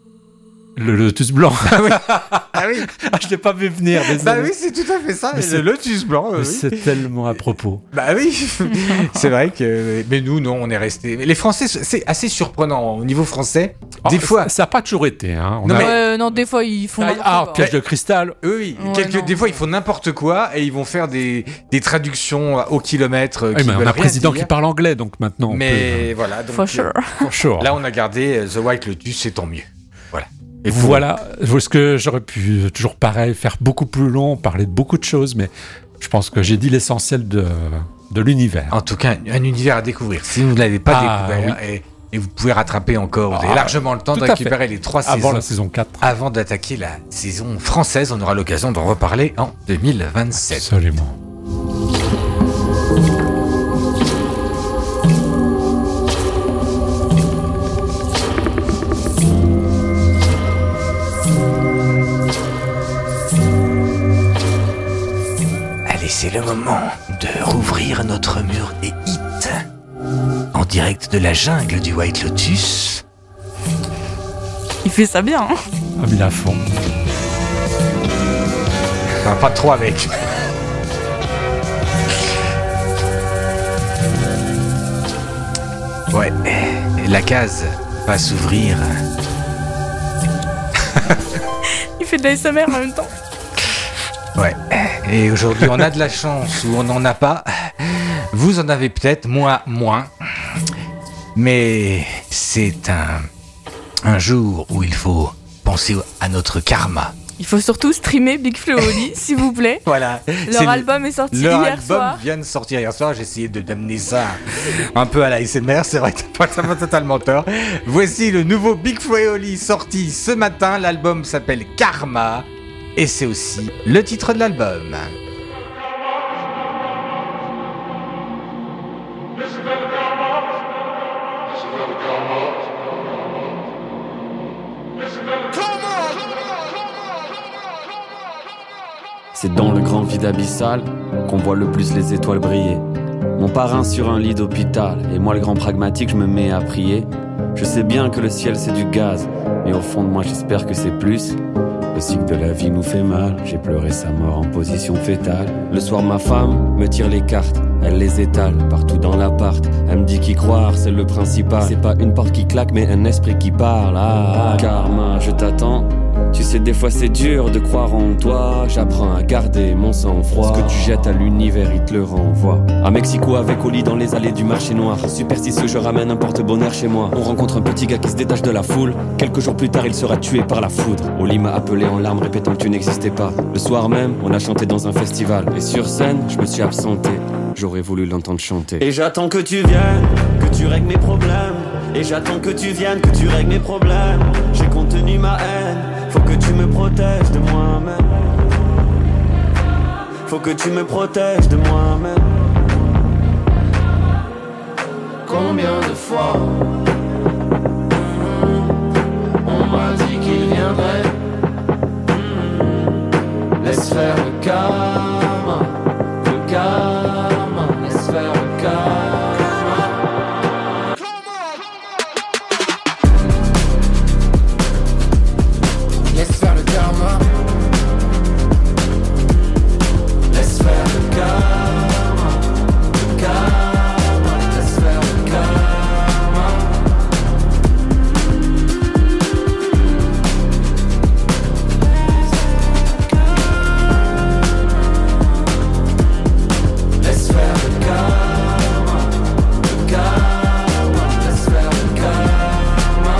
Le lotus blanc. Ah oui. Ah oui. Ah, je l'ai pas vu venir. Désolé. Bah oui, c'est tout à fait ça. Mais le lotus blanc. Mais oui. C'est tellement à propos. Bah oui. C'est vrai que. Mais nous, non, on est resté. Les Français, c'est assez surprenant au niveau français. Oh, des fois, ça n'a pas toujours été. Hein. On non, a... mais... euh, non, des fois ils font. Ah, ah piège de cristal. Oui, oui. Ouais, Quelques... Des fois, ils font n'importe quoi et ils vont faire des, des traductions au kilomètre. Oui, mais on a un président dire. qui parle anglais, donc maintenant. On mais peut... voilà. Donc, For sure. For sure. Là, on a gardé The White Lotus, c'est tant mieux. Voilà. Et voilà, est-ce que j'aurais pu, toujours pareil, faire beaucoup plus long, parler de beaucoup de choses, mais je pense que j'ai dit l'essentiel de, de l'univers. En tout cas, un univers à découvrir. Si vous ne l'avez pas ah, découvert, oui. et, et vous pouvez rattraper encore, vous ah, avez largement le temps de récupérer les trois avant saisons. Avant la saison quatre. Avant d'attaquer la saison française, on aura l'occasion d'en reparler en deux mille vingt-sept. Absolument. C'est le moment de rouvrir notre mur des hits. En direct de la jungle du White Lotus. Il fait ça bien, hein. Ah, mais à fond. Ça va pas trop avec. Ouais, la case va s'ouvrir. Il fait de la S M R en même temps. Ouais, et aujourd'hui on a de la chance ou on n'en a pas. Vous en avez peut-être, moi moins. Mais c'est un, un jour où il faut penser à notre karma. Il faut surtout streamer Big Flo et Oli, s'il vous plaît. Voilà. Leur C'est album est sorti leur hier album soir. vient de sortir hier soir. J'ai essayé de d'amener ça un peu à la S M R. C'est vrai que t'as pas, t'as pas totalement tort. Voici le nouveau Big Flo et Oli sorti ce matin. L'album s'appelle Karma. Et c'est aussi le titre de l'album. C'est dans le grand vide abyssal qu'on voit le plus les étoiles briller. Mon parrain sur un lit d'hôpital, et moi le grand pragmatique, je me mets à prier. Je sais bien que le ciel c'est du gaz, mais au fond de moi j'espère que c'est plus. Le cycle de la vie nous fait mal, j'ai pleuré sa mort en position fétale. Le soir ma femme me tire les cartes, elle les étale partout dans l'appart. Elle me dit qu'y croire c'est le principal. C'est pas une porte qui claque mais un esprit qui parle. Ah, ah karma, je t'attends. Tu sais des fois c'est dur de croire en toi. J'apprends à garder mon sang-froid. Ce que tu jettes à l'univers il te le renvoie. À Mexico avec Oli dans les allées du marché noir. Superstitieux je ramène un porte-bonheur chez moi. On rencontre un petit gars qui se détache de la foule. Quelques jours plus tard il sera tué par la foudre. Oli m'a appelé en larmes répétant que tu n'existais pas. Le soir même on a chanté dans un festival. Et sur scène je me suis absenté. J'aurais voulu l'entendre chanter. Et j'attends que tu viennes, que tu règles mes problèmes. Et j'attends que tu viennes, que tu règles mes problèmes. J'ai contenu ma haine. Faut que tu me protèges de moi-même. Faut que tu me protèges de moi-même. Combien de fois on m'a dit qu'il viendrait. Laisse faire le karma, le karma, laisse faire le karma. Laisse faire le karma. Laisse faire le karma, le karma, laisse faire le karma. Laisse faire le karma, le karma, laisse faire le karma.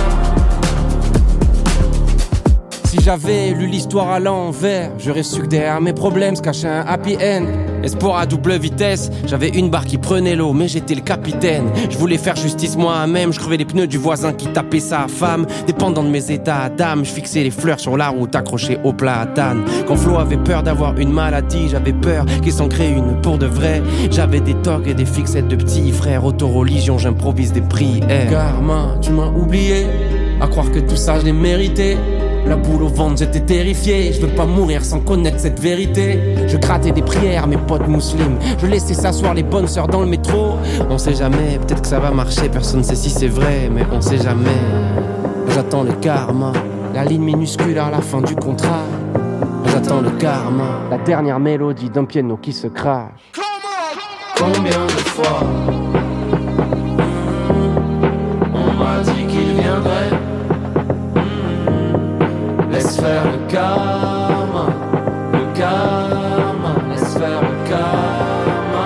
Si j'avais lu l'histoire à l'envers, j'aurais su que derrière mes problèmes se cachait un happy end. Espoir à double vitesse, j'avais une barre qui prenait l'eau, mais j'étais le capitaine. Je voulais faire justice moi-même, je crevais les pneus du voisin qui tapait sa femme. Dépendant de mes états d'âme, je fixais les fleurs sur la route accrochées au platane. Quand Flo avait peur d'avoir une maladie, j'avais peur qu'il s'en crée une pour de vrai. J'avais des tocs et des fixettes de petits frères. Auto-religion, j'improvise des prières. Karma, tu m'as oublié, à croire que tout ça je l'ai mérité. La boule au ventre, j'étais terrifié. Je veux pas mourir sans connaître cette vérité. Je grattais des prières, mes potes musulmans. Je laissais s'asseoir les bonnes sœurs dans le métro. On sait jamais, peut-être que ça va marcher. Personne sait si c'est vrai, mais on sait jamais. J'attends le karma, la ligne minuscule à la fin du contrat. J'attends le karma, la dernière mélodie d'un piano qui se crache. Combien de fois on m'a dit qu'il viendrait. Laisse faire le karma, le karma, laisse faire le karma.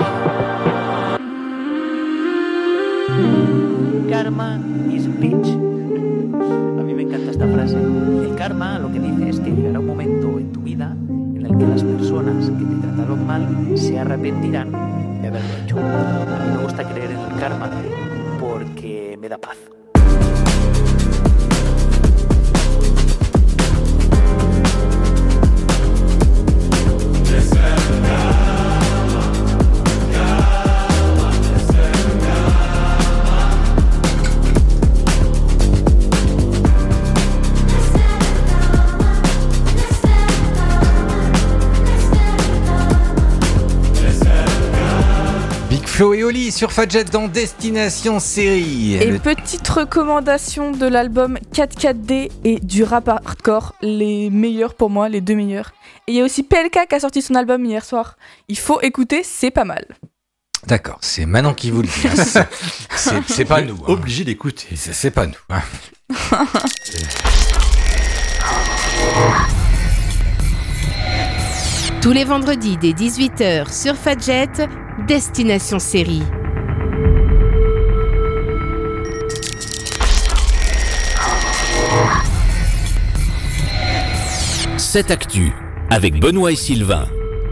Karma is bitch. A mí me encanta esta frase. El karma lo que dice es que llegará un momento en tu vida en el que las personas que te trataron mal se arrepentirán de haberlo hecho. A mí me gusta creer en el karma porque me da paz. Flo et Oli sur Fadjet dans Destination Série. Et Le... petite recommandation de l'album quatre quatre D et du rap hardcore, les meilleurs pour moi, les deux meilleurs. Et il y a aussi P L K qui a sorti son album hier soir. Il faut écouter, c'est pas mal. D'accord, c'est Manon qui vous le dit. Hein. C'est, c'est, c'est pas nous. Hein. Obligé d'écouter. C'est, c'est pas nous. Hein. Tous les vendredis dès dix-huit heures sur Fadjet, Destination Série. Cette actu avec Benoît et Sylvain.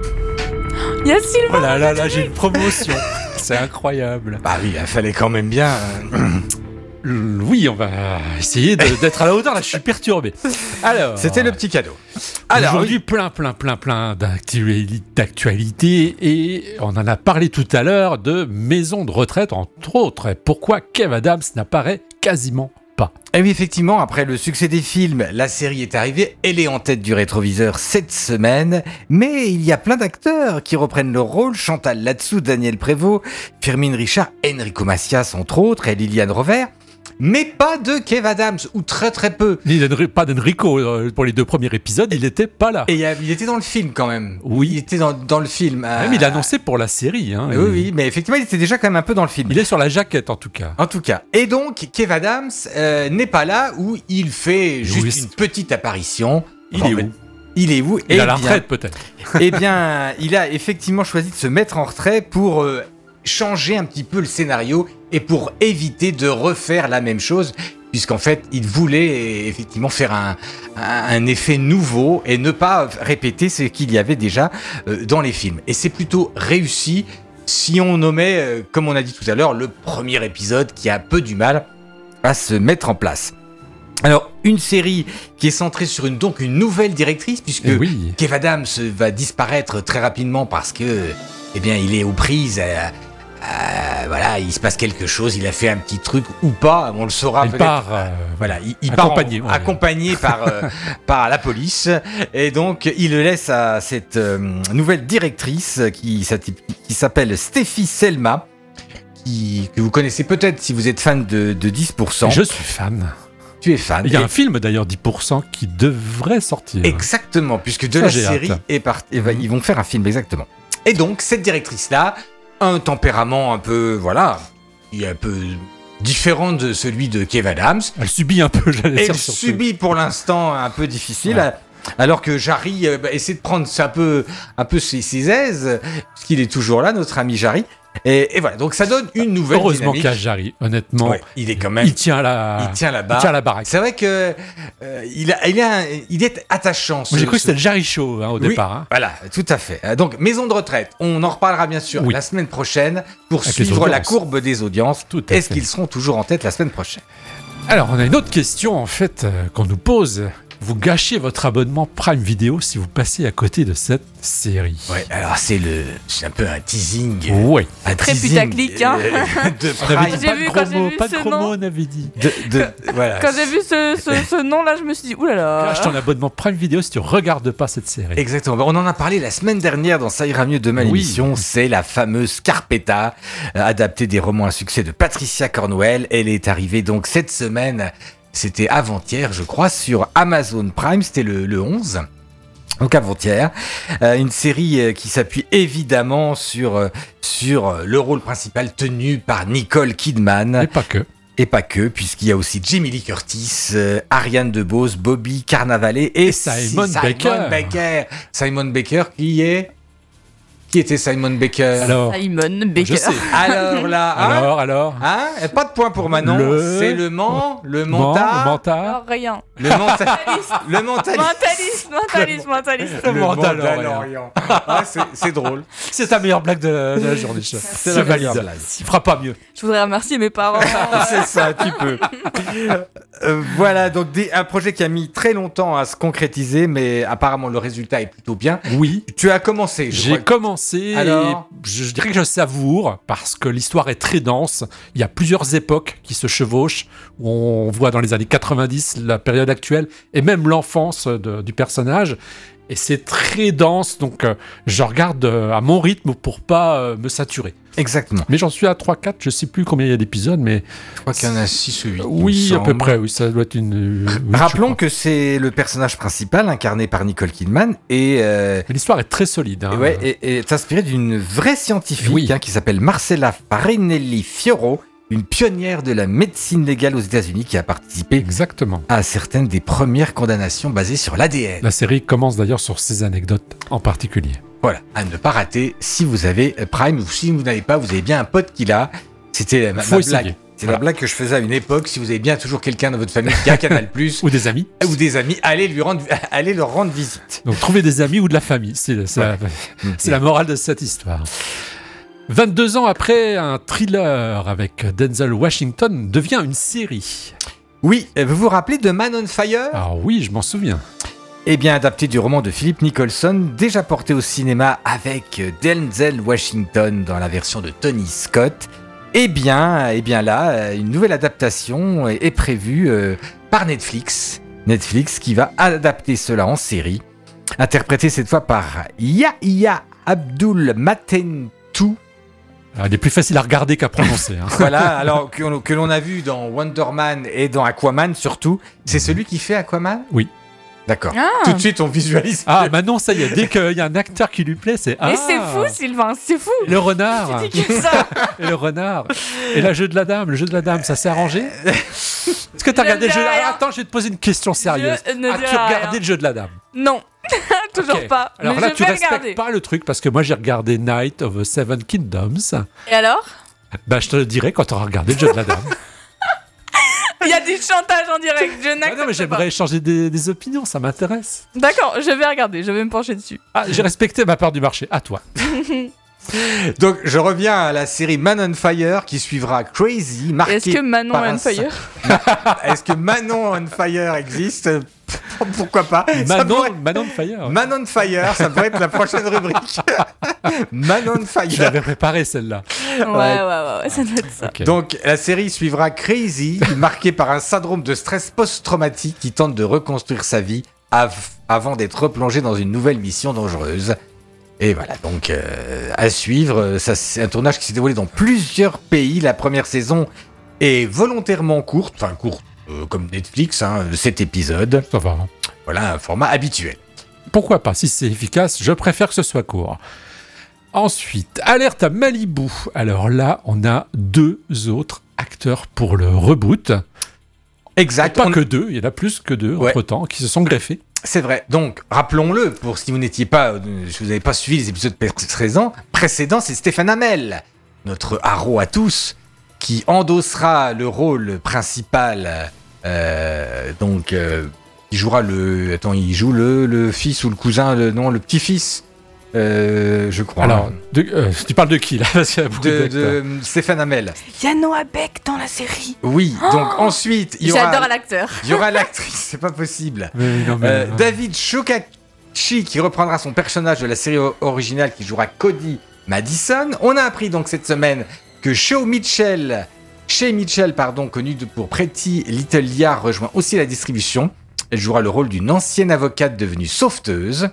Il y a Sylvain. Oh là là là, j'ai une promotion. C'est incroyable. Bah oui, il fallait quand même bien. Euh... Oui, on va essayer de, d'être à la hauteur. Là, je suis perturbé. Alors, c'était le petit cadeau. Alors, aujourd'hui, oui. plein, plein, plein, plein d'actuali- d'actualités. Et on en a parlé tout à l'heure de maisons de retraite, entre autres. Pourquoi Kev Adams n'apparaît quasiment pas. Et oui, effectivement, après le succès des films, la série est arrivée. Elle est en tête du rétroviseur cette semaine. Mais il y a plein d'acteurs qui reprennent leur rôle. Chantal Latsou, Daniel Prévost, Firmin Richard, Enrico Macias, entre autres, et Liliane Rover. Mais pas de Kev Adams, ou très très peu. Ni pas d'Enrico, pour les deux premiers épisodes, il n'était pas là. Et il était dans le film quand même. Oui. Il était dans, dans le film. Euh... Même il a annoncé pour la série. Hein, oui, et... oui, mais effectivement, il était déjà quand même un peu dans le film. Il est sur la jaquette en tout cas. En tout cas. Et donc, Kev Adams euh, n'est pas là, où il fait juste oui, une petite apparition. Il est où Il est où Il est à la retraite peut-être. Eh bien, il a effectivement choisi de se mettre en retrait pour... Euh, changer un petit peu le scénario et pour éviter de refaire la même chose, puisqu'en fait, il voulait effectivement faire un, un, un effet nouveau et ne pas répéter ce qu'il y avait déjà euh, dans les films. Et c'est plutôt réussi si on nommait, euh, comme on a dit tout à l'heure, le premier épisode qui a un peu du mal à se mettre en place. Alors, une série qui est centrée sur une, donc une nouvelle directrice, puisque oui. Kev Adams va disparaître très rapidement parce que, eh bien, il est aux prises à, Euh, voilà, il se passe quelque chose, il a fait un petit truc ou pas, on le saura il peut-être. Part, euh, voilà, il, il accompagné, part en, ouais. accompagné par euh, par la police, et donc il le laisse à cette euh, nouvelle directrice qui, qui s'appelle Stéphie Selma, qui que vous connaissez peut-être si vous êtes fan de, de dix pour cent. Je suis fan. Tu es fan. Il y a et... un film d'ailleurs dix pour cent qui devrait sortir. Exactement, puisque de Ça, la série hâte. est parti, et va, ils vont faire un film exactement. Et donc cette directrice là. Un tempérament un peu, voilà, qui est un peu différent de celui de Kev Adams. Elle subit un peu, j'allais dire. Elle subit pour l'instant un peu difficile, ouais. Alors que Jarry euh, bah, essaie de prendre un peu, un peu ses, ses aises, puisqu'il est toujours là, notre ami Jarry. Et, et voilà, donc ça donne une nouvelle Heureusement dynamique. qu'il y a Jarry, honnêtement. Ouais, il est quand même. Il tient la. Il tient la barre. Il tient la baraque. C'est vrai que euh, il a, il a, il est attachant. Ce, Moi, j'ai cru ce... que c'était le Jarry Show hein, au oui, départ. Hein. Voilà, tout à fait. Donc maison de retraite, on en reparlera bien sûr oui. la semaine prochaine pour Avec suivre la courbe des audiences. Tout à Est-ce fait. qu'ils seront toujours en tête la semaine prochaine? Alors, on a une autre question en fait euh, qu'on nous pose. Vous gâchez votre abonnement Prime Video si vous passez à côté de cette série. Ouais, alors c'est le, c'est un peu un teasing. Oui. Un très teasing putaclic, hein. De on avait dit j'ai pas vu, de quand gros j'ai mots, vu pas de ce gros nom. mots, on avait dit. De, de, voilà. Quand j'ai vu ce, ce, ce nom-là, je me suis dit, oulala. Gâche ton abonnement Prime Video si tu regardes pas cette série. Exactement. On en a parlé la semaine dernière dans Ça ira mieux demain l'émission. Oui. C'est la fameuse Carpetta, euh, adaptée des romans à succès de Patricia Cornwell. Elle est arrivée donc cette semaine. C'était avant-hier, je crois, sur Amazon Prime, c'était le, le onze, donc avant-hier. Euh, une série euh, qui s'appuie évidemment sur, euh, sur le rôle principal tenu par Nicole Kidman. Et pas que. Et pas que, puisqu'il y a aussi Jamie Lee Curtis, euh, Ariane DeBose, Bobby Cannavale et, et Simon, Simon Baker. Baker. Simon Baker qui est... Qui était Simon Baker? Alors, Simon Baker. Je sais. Alors là, hein, alors, alors. Hein, pas de point pour Manon. Le... C'est le Mans, le Mans, Mentard. le Mentard. Alors, rien. Le mentaliste. Le mentaliste. Mentaliste, mentaliste, mentaliste. Le Mandalorian. Ah, c'est, c'est drôle. C'est ta meilleure blague de la, de la journée, chef. C'est la meilleure blague. Il fera pas mieux. Je voudrais remercier mes parents. C'est ça, tu peux. Euh, voilà, donc des, un projet qui a mis très longtemps à se concrétiser, mais apparemment le résultat est plutôt bien. Oui. Tu as commencé. Je J'ai crois. commencé. Alors et je, je dirais que je savoure parce que l'histoire est très dense. Il y a plusieurs époques qui se chevauchent. Où on voit dans les années quatre-vingt-dix la période actuelle et même l'enfance de, du personnage. Et c'est très dense, donc euh, je regarde euh, à mon rythme pour pas euh, me saturer. Exactement. Mais j'en suis à trois quatre, je sais plus combien il y a d'épisodes, mais... Je crois qu'il y en a six ou huit. Oui, à peu près, oui, ça doit être une... huit, Rappelons que c'est le personnage principal, incarné par Nicole Kidman, et... Euh... L'histoire est très solide. Hein. Ouais, et, et est inspirée d'une vraie scientifique oui. hein, qui s'appelle Marcella Farinelli Fioro, une pionnière de la médecine légale aux États-Unis qui a participé Exactement. à certaines des premières condamnations basées sur l'A D N. La série commence d'ailleurs sur ces anecdotes en particulier. Voilà, à ne pas rater si vous avez Prime ou si vous n'avez pas, vous avez bien un pote qui l'a. C'était ma, ma blague. C'est voilà. la blague que je faisais à une époque. Si vous avez bien toujours quelqu'un dans votre famille qui a Canal plus, ou des amis, ou des amis, allez lui rendre, allez leur rendre visite. Donc trouvez des amis ou de la famille, c'est, c'est, ouais. la, c'est la morale de cette histoire. vingt-deux ans après, un thriller avec Denzel Washington devient une série. Oui, vous vous rappelez de Man on Fire ? Ah oui, je m'en souviens. Eh bien, adapté du roman de Philip Nicholson, déjà porté au cinéma avec Denzel Washington dans la version de Tony Scott. Eh bien, eh bien là, une nouvelle adaptation est prévue euh, par Netflix. Netflix qui va adapter cela en série, interprété cette fois par Yahya Abdul Matentou. Il est plus facile à regarder qu'à prononcer. Hein. Voilà, alors que, que l'on a vu dans Wonder Man et dans Aquaman surtout. C'est mmh. celui qui fait Aquaman ? Oui. D'accord. Ah. Tout de suite, on visualise. Ah, maintenant, ça y est, dès qu'il y a un acteur qui lui plaît, c'est... Ah. Et c'est fou, Sylvain, c'est fou. Le renard. Tu dis que ça. Et le renard. Et le jeu de la dame, le jeu de la dame, ça s'est arrangé ? Est-ce que tu as regardé le jeu de la dame ? Attends, je vais te poser une question sérieuse. As-tu regardé le jeu de la dame ? Non. Toujours okay. pas. Alors mais là, je tu vais respectes regarder. pas le truc, parce que moi, j'ai regardé Night of the Seven Kingdoms. Et alors ? Bah, je te le dirai quand tu auras regardé le jeu de la dame. Il y a du chantage en direct, je n'accepte ah non, mais j'aimerais pas. échanger des, des opinions, ça m'intéresse. D'accord, je vais regarder, je vais me pencher dessus. Ah, j'ai respecté ma part du marché, à toi. Donc, je reviens à la série Man on Fire qui suivra Crazy, marquée Est-ce que Manon par on un... Fire Est-ce que Manon on Fire existe ? Pourquoi pas ? Manon, pourrait... Manon Fire. Man on Fire, ça pourrait être la prochaine rubrique. Man on Fire. Je l'avais préparé celle-là. Ouais, ouais, ouais, ouais, ça doit être ça. Okay. Donc, la série suivra Crazy, marquée par un syndrome de stress post-traumatique qui tente de reconstruire sa vie av- avant d'être replongé dans une nouvelle mission dangereuse. Et voilà, donc euh, à suivre, ça, c'est un tournage qui s'est déroulé dans plusieurs pays. La première saison est volontairement courte, enfin courte, euh, comme Netflix, hein, sept épisodes. Ça va. Voilà, un format habituel. Pourquoi pas, si c'est efficace, je préfère que ce soit court. Ensuite, alerte à Malibu. Alors là, on a deux autres acteurs pour le reboot. Exact. Et pas on... que deux, il y en a plus que deux ouais. entre-temps qui se sont greffés. C'est vrai. Donc, rappelons-le, pour si vous n'étiez pas, si vous n'avez pas suivi les épisodes précédents, précédents, c'est Stéphane Hamel, notre haro à tous, qui endossera le rôle principal. Euh, donc, euh, il jouera le, attends, il joue le, le fils ou le cousin, le non, le petit-fils. Euh, je crois. Alors, de, euh, tu parles de qui là ? Parce qu'il y a beaucoup de, d'acteurs. de Stéphane Hamel. Il y a Noah Beck dans la série. Oui, oh donc ensuite, il y aura. J'adore l'acteur. Il y aura l'actrice, c'est pas possible. Mais, non, mais, euh, non. David Shokachi qui reprendra son personnage de la série originale qui jouera Cody Madison. On a appris donc cette semaine que Shaw Mitchell, Shay Mitchell, pardon, connu pour Pretty Little Liars, rejoint aussi la distribution. Elle jouera le rôle d'une ancienne avocate devenue sauveteuse.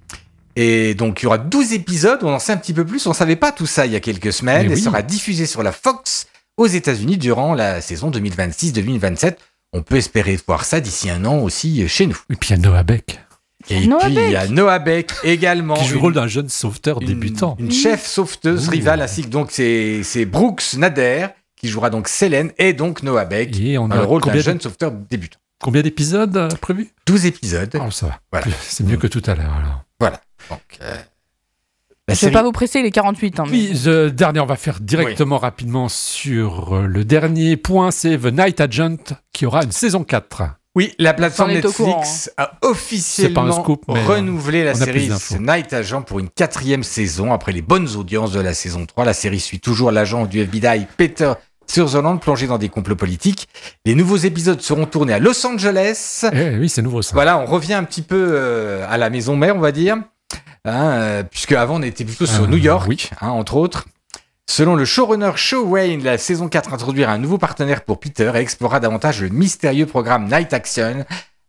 Et donc, il y aura douze épisodes, on en sait un petit peu plus, on ne savait pas tout ça il y a quelques semaines. Elle oui. sera diffusée sur la Fox aux États-Unis durant la saison deux mille vingt-six deux mille vingt-sept. On peut espérer voir ça d'ici un an aussi chez nous. Et puis il y a Noah Beck. Et Noah puis Beck. Il y a Noah Beck également. Qui joue le rôle d'un jeune sauveteur une, débutant. Une chef sauveteuse Ouh. rivale, ainsi que donc c'est, c'est Brooks Nader qui jouera donc Selene et donc Noah Beck et on a dans le rôle d'un de... jeune sauveteur débutant. Combien d'épisodes euh, prévus ? douze épisodes. Oh, ça va. Voilà. C'est mieux que tout à l'heure alors. Voilà. Donc, euh, je ne série... vais pas vous presser, il est quarante-huit. Hein, mais... Oui, le dernier, on va faire directement oui. rapidement sur le dernier point, c'est The Night Agent, qui aura une saison quatre. Oui, la plateforme Netflix hein. a officiellement scoop, renouvelé la série The Night Agent pour une quatrième saison. Après les bonnes audiences de la saison trois, la série suit toujours l'agent du F B I Peter Sutherland plongé dans des complots politiques. Les nouveaux épisodes seront tournés à Los Angeles. Eh oui, c'est nouveau ça. Voilà, on revient un petit peu euh, à la maison mère, on va dire. Hein, euh, puisque avant on était plutôt sur euh, New York, oui. hein, entre autres. Selon le showrunner Shaw Wayne, la saison quatre introduira un nouveau partenaire pour Peter et explorera davantage le mystérieux programme Night Action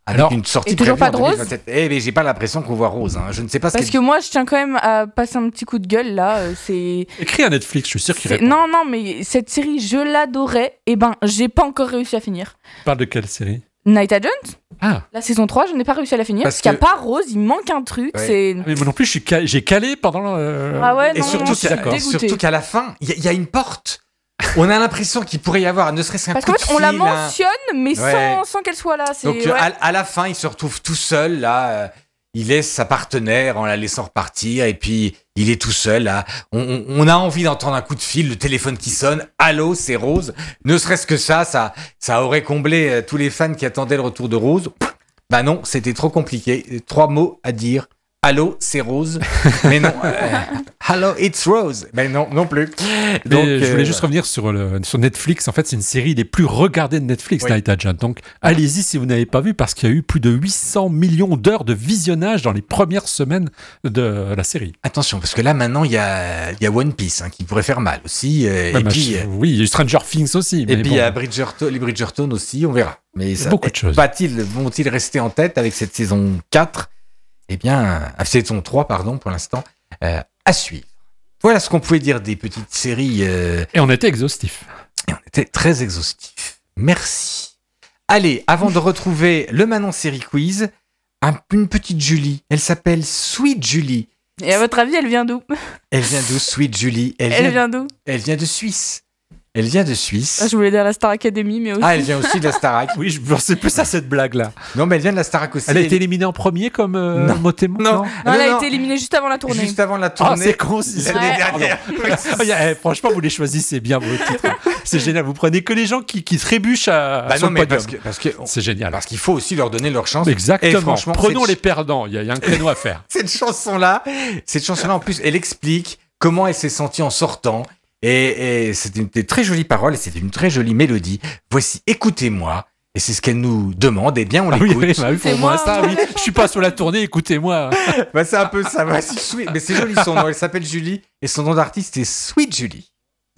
Avec Alors, une sortie et toujours prévue pas en de Rose deux mille vingt-sept. Eh, mais j'ai pas l'impression qu'on voit Rose. Hein. Je ne sais pas ce Parce qu'elle... que moi, je tiens quand même à passer un petit coup de gueule là. euh, C'est. Écris à Netflix, je suis sûr qu'il c'est- répond. Non, non, mais cette série, je l'adorais. Et ben, j'ai pas encore réussi à finir. Tu parles de quelle série? Night Agent, Ah. la saison trois, je n'ai pas réussi à la finir. Parce Parce, qu'il n'y a que- pas Rose, il manque un truc. Ouais. C'est. Ah, mais moi non plus, je suis calé- j'ai calé pendant le... Ah ouais, Et non, surtout, je suis qu'à, dégoûtée. surtout qu'à la fin, il y, a- il y a une porte. On a l'impression qu'il pourrait y avoir, ne serait-ce qu'un Parce coup qu'en de fait, on la fil, un- mentionne, mais Ouais. sans, sans qu'elle soit là. C'est... Donc ouais. euh, à, à la fin, il se retrouve tout seul là. euh, il laisse sa partenaire en la laissant repartir et puis il est tout seul là. On, on- on a envie d'entendre un coup de fil, le téléphone qui sonne. Allô, c'est Rose. Ne serait-ce que ça, ça, ça aurait comblé euh, tous les fans qui attendaient le retour de Rose. Bah non, c'était trop compliqué. Trois mots à dire. Allô, c'est Rose. Mais non. euh, Hello, it's Rose. Mais non, non plus. Mais Donc, je euh, voulais juste revenir sur, le, sur Netflix. En fait, c'est une série les plus regardées de Netflix, Oui. Night Agent. Donc, allez-y si vous n'avez pas vu, parce qu'il y a eu plus de huit cents millions d'heures de visionnage dans les premières semaines de la série. Attention, parce que là maintenant, il y a, il y a One Piece hein, qui pourrait faire mal aussi. euh, Ouais, et bah, puis. je- euh, oui, il y a eu Stranger Things aussi. Et mais puis bon. il y a Bridgerton, les Bridgerton aussi, on verra. Mais ça, beaucoup de choses. Va-t-il, vont-ils rester en tête avec cette saison quatre? Eh bien, euh, saison trois, pardon, pour l'instant, euh, à suivre. Voilà ce qu'on pouvait dire des petites séries. euh, Et on était exhaustif. et on était très exhaustifs. Merci. Allez, avant de retrouver le Manon Série Quiz, un- une petite Julie. Elle s'appelle Sweet Julie. Et à votre avis, elle vient d'où? Elle vient d'où, Sweet Julie? Elle vient d'où? Elle vient de Suisse. Elle vient de Suisse. Ah, je voulais dire la Star Academy, mais aussi. Ah, elle vient aussi de la Starac. Oui, je pensais plus à cette blague-là. Non, mais elle vient de la Starac aussi. Elle a été éliminée en premier comme euh, Non. Motemo Non. Non, elle a non. été éliminée juste avant la tournée. Juste avant la Ah, tournée. c'est con, c'est l'année Ouais. dernière. Ah, y a- eh, franchement, vous les choisissez bien, vos titres. C'est génial. Vous prenez que les gens qui, qui trébuchent à, Bah sur non, le mais podium. parce que, parce que C'est génial. parce qu'il faut aussi leur donner leur chance. Exactement. Et franchement, Prenons cette, les perdants. Il y, a- il y a un créneau à faire. cette chanson-là, cette chanson-là, en plus, elle explique comment elle s'est sentie en sortant. Et, et c'est une des très jolies paroles et c'est une très jolie mélodie. Voici, écoutez-moi. Et c'est ce qu'elle nous demande. Eh bien, on Ah oui, l'écoute. oui, bah oui, pour C'est moi, moi. ça, oui. Je suis pas sur la tournée, écoutez-moi. Bah, c'est un peu ça. Voici Sweet. Mais c'est joli son nom. Elle s'appelle Julie et son nom d'artiste est Sweet Julie.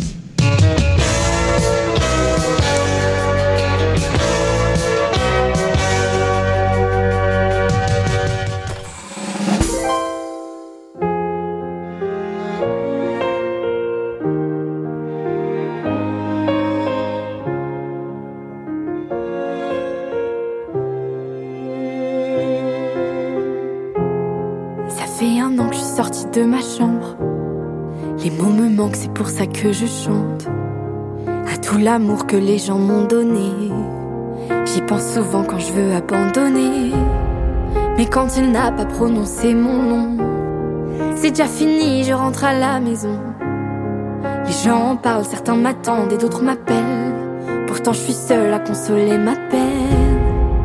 Ça fait un an que je suis sortie de ma chambre. Les mots me manquent, c'est pour ça que je chante. À tout l'amour que les gens m'ont donné. J'y pense souvent quand je veux abandonner. Mais quand il n'a pas prononcé mon nom, c'est déjà fini, je rentre à la maison. Les gens en parlent, certains m'attendent et d'autres m'appellent. Pourtant je suis seule à consoler ma peine.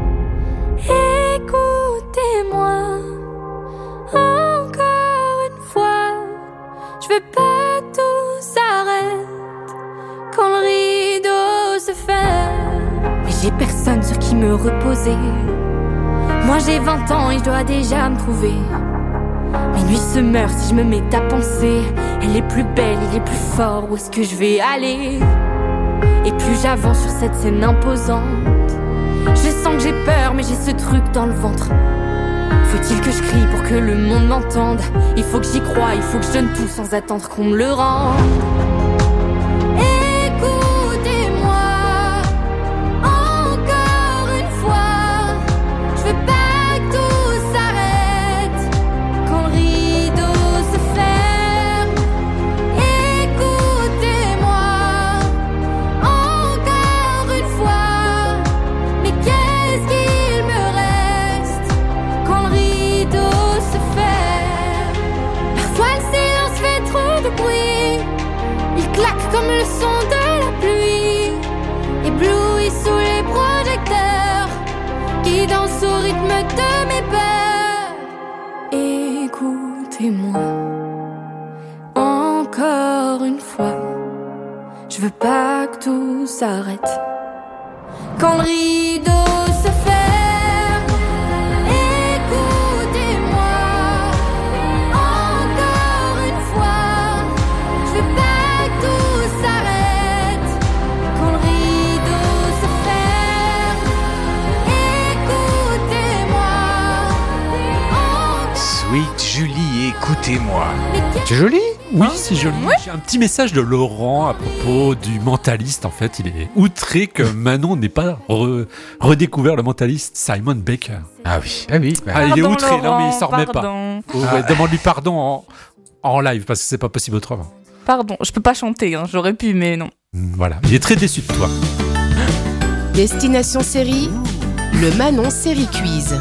Écoutez-moi encore une fois, je veux pas que tout s'arrête quand le rideau se ferme. Mais j'ai personne sur qui me reposer. Moi j'ai vingt ans et je dois déjà me trouver. Mes nuits se meurent si je me mets à penser. Elle est plus belle, il est plus fort, où est-ce que je vais aller? Et plus j'avance sur cette scène imposante, je sens que j'ai peur mais j'ai ce truc dans le ventre. Faut-il que je crie pour que le monde m'entende? Il faut que j'y croie, il faut que je donne tout sans attendre qu'on me le rende. Écoutez-moi encore une fois, je veux pas que tout s'arrête quand le rideau se ferme. Écoutez-moi encore une fois, mais qu'est-ce qu'il me reste quand le rideau se ferme? Parfois le silence fait trop de bruit, il claque comme le son de la pluie, ébloui sous les projecteurs qui dansent au rythme de mes peurs. Écoutez-moi encore une fois, je veux pas que tout s'arrête quand le rideau se ferme. Écoutez-moi encore une fois, je veux pas que tout s'arrête quand le rideau se ferme. Écoutez-moi moi. C'est joli. Oui, c'est joli. J'ai un petit message de Laurent à propos du Mentaliste. En fait, il est outré que Manon n'ait pas re- redécouvert le Mentaliste Simon Baker. Ah oui, ah oui. Ah, il est Pardon, outré, non mais il s'en remet pardon. pas. Oh, ouais, demande-lui pardon en, en live parce que c'est pas possible autrement. Pardon, je peux pas chanter, hein, j'aurais pu, mais non. Voilà, il est très déçu de toi. Destination Série, le Manon Série Quiz.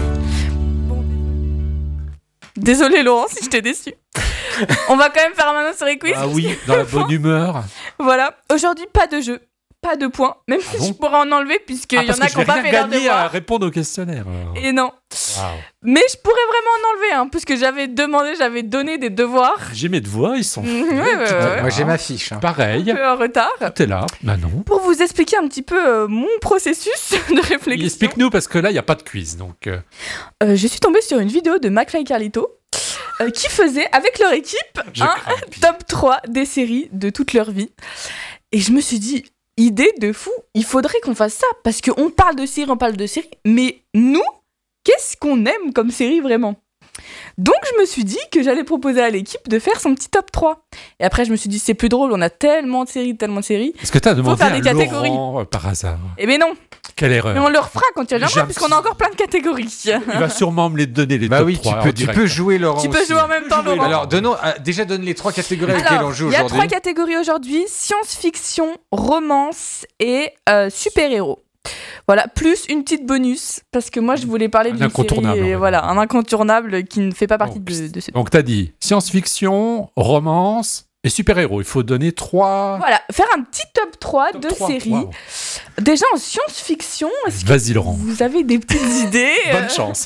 Désolé Laurent si je t'ai déçu. On va quand même faire un Manon Série Quiz. Ah oui, dans la bonne humeur. Voilà, aujourd'hui pas de jeu, pas de points, même si bon je pourrais en enlever puisqu'il Ah, y en parce a que qui n'ont je pas vais fait rien leur gagner à devoir. répondre au questionnaire. alors. Et non. Wow. Mais je pourrais vraiment en enlever, hein, puisque j'avais demandé, j'avais donné des devoirs. J'ai mes devoirs, ils sont. Ouais, ouais, ouais, ouais. Moi j'ai ma fiche. hein. Pareil. Un peu en retard. T'es là, Manon. Pour vous expliquer un petit peu euh, mon processus de réflexion. Explique-nous parce que là, il n'y a pas de quiz. Donc, euh, Euh, je suis tombée sur une vidéo de McFly et Carlito euh, qui faisait avec leur équipe Je un crains. top trois des séries de toute leur vie. Et je me suis dit, idée de fou, il faudrait qu'on fasse ça parce qu'on parle de séries, on parle de séries, mais nous, qu'est-ce qu'on aime comme série vraiment ? Donc je me suis dit que j'allais proposer à l'équipe de faire son petit top trois. Et après je me suis dit c'est plus drôle, on a tellement de séries, tellement de séries. est-ce que tu as demandé faire à des catégories. Laurent euh, par hasard? Eh ben non, Quelle erreur. mais on le refera quand tu reviendras J'ai un puisqu'on a encore plein de catégories. Il va sûrement me les donner, les Bah top oui, tu trois peux, en tu direct. peux jouer Laurent. Tu peux aussi. jouer en même temps Laurent. Alors donnons, euh, déjà donne les trois catégories avec lesquelles on Alors, joue il y a aujourd'hui. trois catégories aujourd'hui, science-fiction, romance et euh, super-héros. Voilà, plus une petite bonus, parce que moi je voulais parler Un d'une série, incontournable, on va et dire. voilà, un incontournable qui ne fait pas partie de, de ce... Donc, tu as dit science-fiction, romance et super-héros. Il faut donner trois. Voilà, faire un petit top trois de trois, séries. waouh. Déjà en science-fiction, est-ce que Vas-y, Laurent. vous avez des petites idées euh, Bonne chance.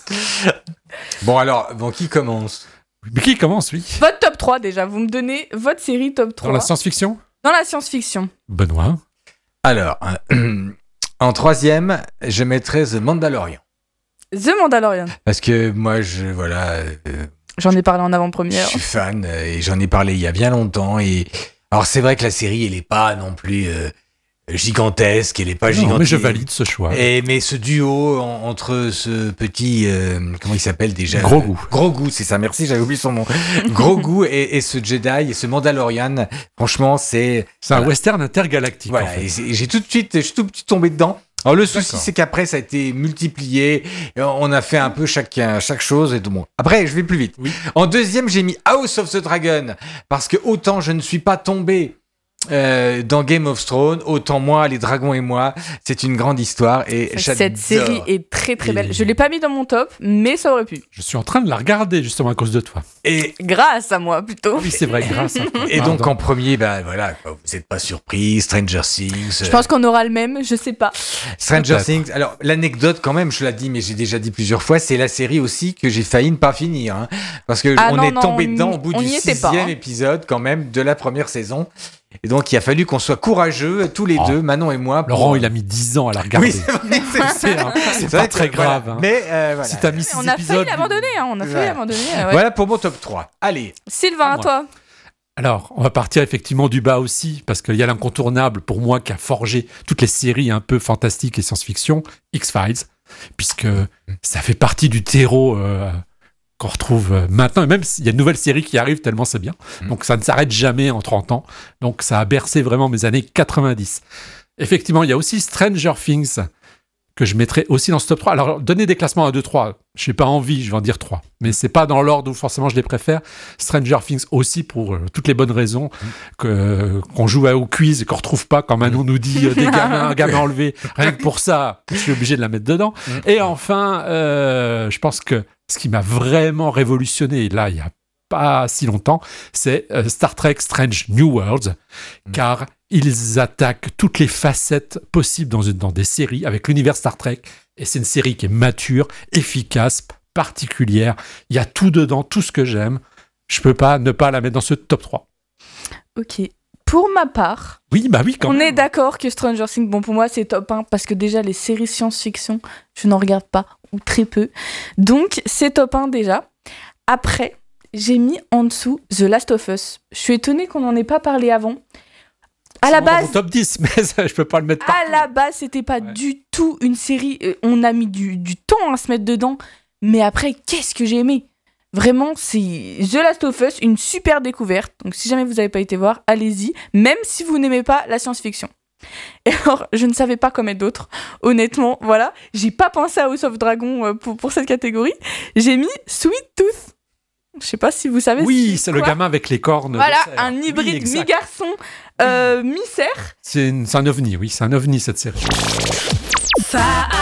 Bon alors, bon, qui commence? Mais qui commence, lui? Votre top trois déjà, vous me donnez votre série top trois. Dans la science-fiction? Dans la science-fiction. Benoît. Alors, euh, en troisième, je mettrais The Mandalorian. The Mandalorian. Parce que moi, je voilà, euh, J'en ai parlé en je avant-première. suis fan euh, et j'en ai parlé il y a bien longtemps. Et alors c'est vrai que la série, elle est pas non plus euh, gigantesque, elle est pas Non, gigantesque. mais je valide ce choix. Et mais ce duo en- entre ce petit euh, comment il s'appelle déjà Grogu. Grogu, c'est ça. Merci, j'avais oublié son nom. Grogu et, et ce Jedi et ce Mandalorian, franchement, c'est C'est un western intergalactique. voilà. en fait. Et c'est- j'ai tout de suite, je suis tout de suite tombé dedans. Alors le souci, D'accord. c'est qu'après ça a été multiplié. Et on a fait un peu chacun chaque chose et tout bon. Après, je vais plus vite. Oui. En deuxième, j'ai mis House of the Dragon parce que autant je ne suis pas tombé euh, dans Game of Thrones, autant moi, les dragons et moi, c'est une grande histoire et j'adore. Cette série est très très belle. Je l'ai pas mis dans mon top, mais ça aurait pu. Je suis en train de la regarder justement à cause de toi. Et Grâce à moi plutôt. Oui, c'est vrai, grâce à toi. et donc Pardon. en premier, ben voilà, quoi, vous n'êtes pas surpris, Stranger Things. Je pense qu'on aura le même, je sais pas. Stranger Peut-être. Things. Alors, l'anecdote, quand même, je l'ai dit, mais j'ai déjà dit plusieurs fois, c'est la série aussi que j'ai failli ne pas finir. hein. parce que Ah on non, est non, tombé on dedans y- au bout on du y était sixième pas, hein. épisode, quand même, de la première saison. Et donc, il a fallu qu'on soit courageux, tous les Oh. deux, Manon et moi. pour- Laurent, il a mis dix ans à la regarder. Oui, c'est vrai. c'est- C'est un- c'est c'est pas vrai très que, voilà. grave. hein. Mais euh, voilà. Si t'as mis six On a épisodes. failli l'abandonner, hein. On a failli Voilà. l'abandonner. euh, ouais. Voilà pour mon top trois. Allez. Sylvain, À à moi. toi. Alors, on va partir effectivement du bas aussi, parce qu'il y a l'incontournable pour moi qui a forgé toutes les séries un peu fantastiques et science-fiction, X-Files, puisque ça fait partie du terreau euh, qu'on retrouve euh, maintenant, et même s'il y a une nouvelle série qui arrive tellement c'est bien. Donc ça ne s'arrête jamais en trente ans. Donc ça a bercé vraiment mes années quatre-vingt-dix. Effectivement, il y a aussi Stranger Things, que je mettrais aussi dans ce top trois. Alors, donner des classements à deux trois, je n'ai pas envie, je vais en dire trois. Mais c'est pas dans l'ordre où forcément je les préfère. Stranger Things aussi, pour euh, toutes les bonnes raisons, que, euh, qu'on joue au quiz et qu'on retrouve pas quand Manon nous dit euh, des gamins, un gamin enlevé. Rien que pour ça, je suis obligé de la mettre dedans. Et enfin, euh, je pense que ce qui m'a vraiment révolutionné, là, il y a pas si longtemps, c'est euh, Star Trek Strange New Worlds, car ils attaquent toutes les facettes possibles dans, une, dans des séries avec l'univers Star Trek, et c'est une série qui est mature, efficace, particulière, il y a tout dedans, tout ce que j'aime, je peux pas ne pas la mettre dans ce top trois. Ok. Pour ma part, Oui, bah oui, quand on même. est d'accord que Stranger Things, bon pour moi c'est top un parce que déjà les séries science-fiction, je n'en regarde pas ou très peu. Donc c'est top un déjà. Après, j'ai mis en dessous The Last of Us. Je suis étonnée qu'on n'en ait pas parlé avant. À la C'est dans base, mon top dix, mais ça, je peux pas le mettre partout. à la base, c'était pas du tout une série. euh, On a mis du, du temps à se mettre dedans. Mais après, qu'est-ce que j'ai aimé. Vraiment, c'est The Last of Us, une super découverte. Donc si jamais vous n'avez pas été voir, allez-y, même si vous n'aimez pas la science-fiction. Et alors, je ne savais pas quoi mettre d'autre. Honnêtement, voilà. J'ai pas pensé à House of Dragon pour, pour cette catégorie. J'ai mis Sweet Tooth. Je sais pas si vous savez. Oui, c'est, c'est le gamin avec les cornes. Voilà, un hybride oui, mi-garçon, euh, mi-cerf. C'est, une, c'est un ovni, oui, c'est un ovni cette série.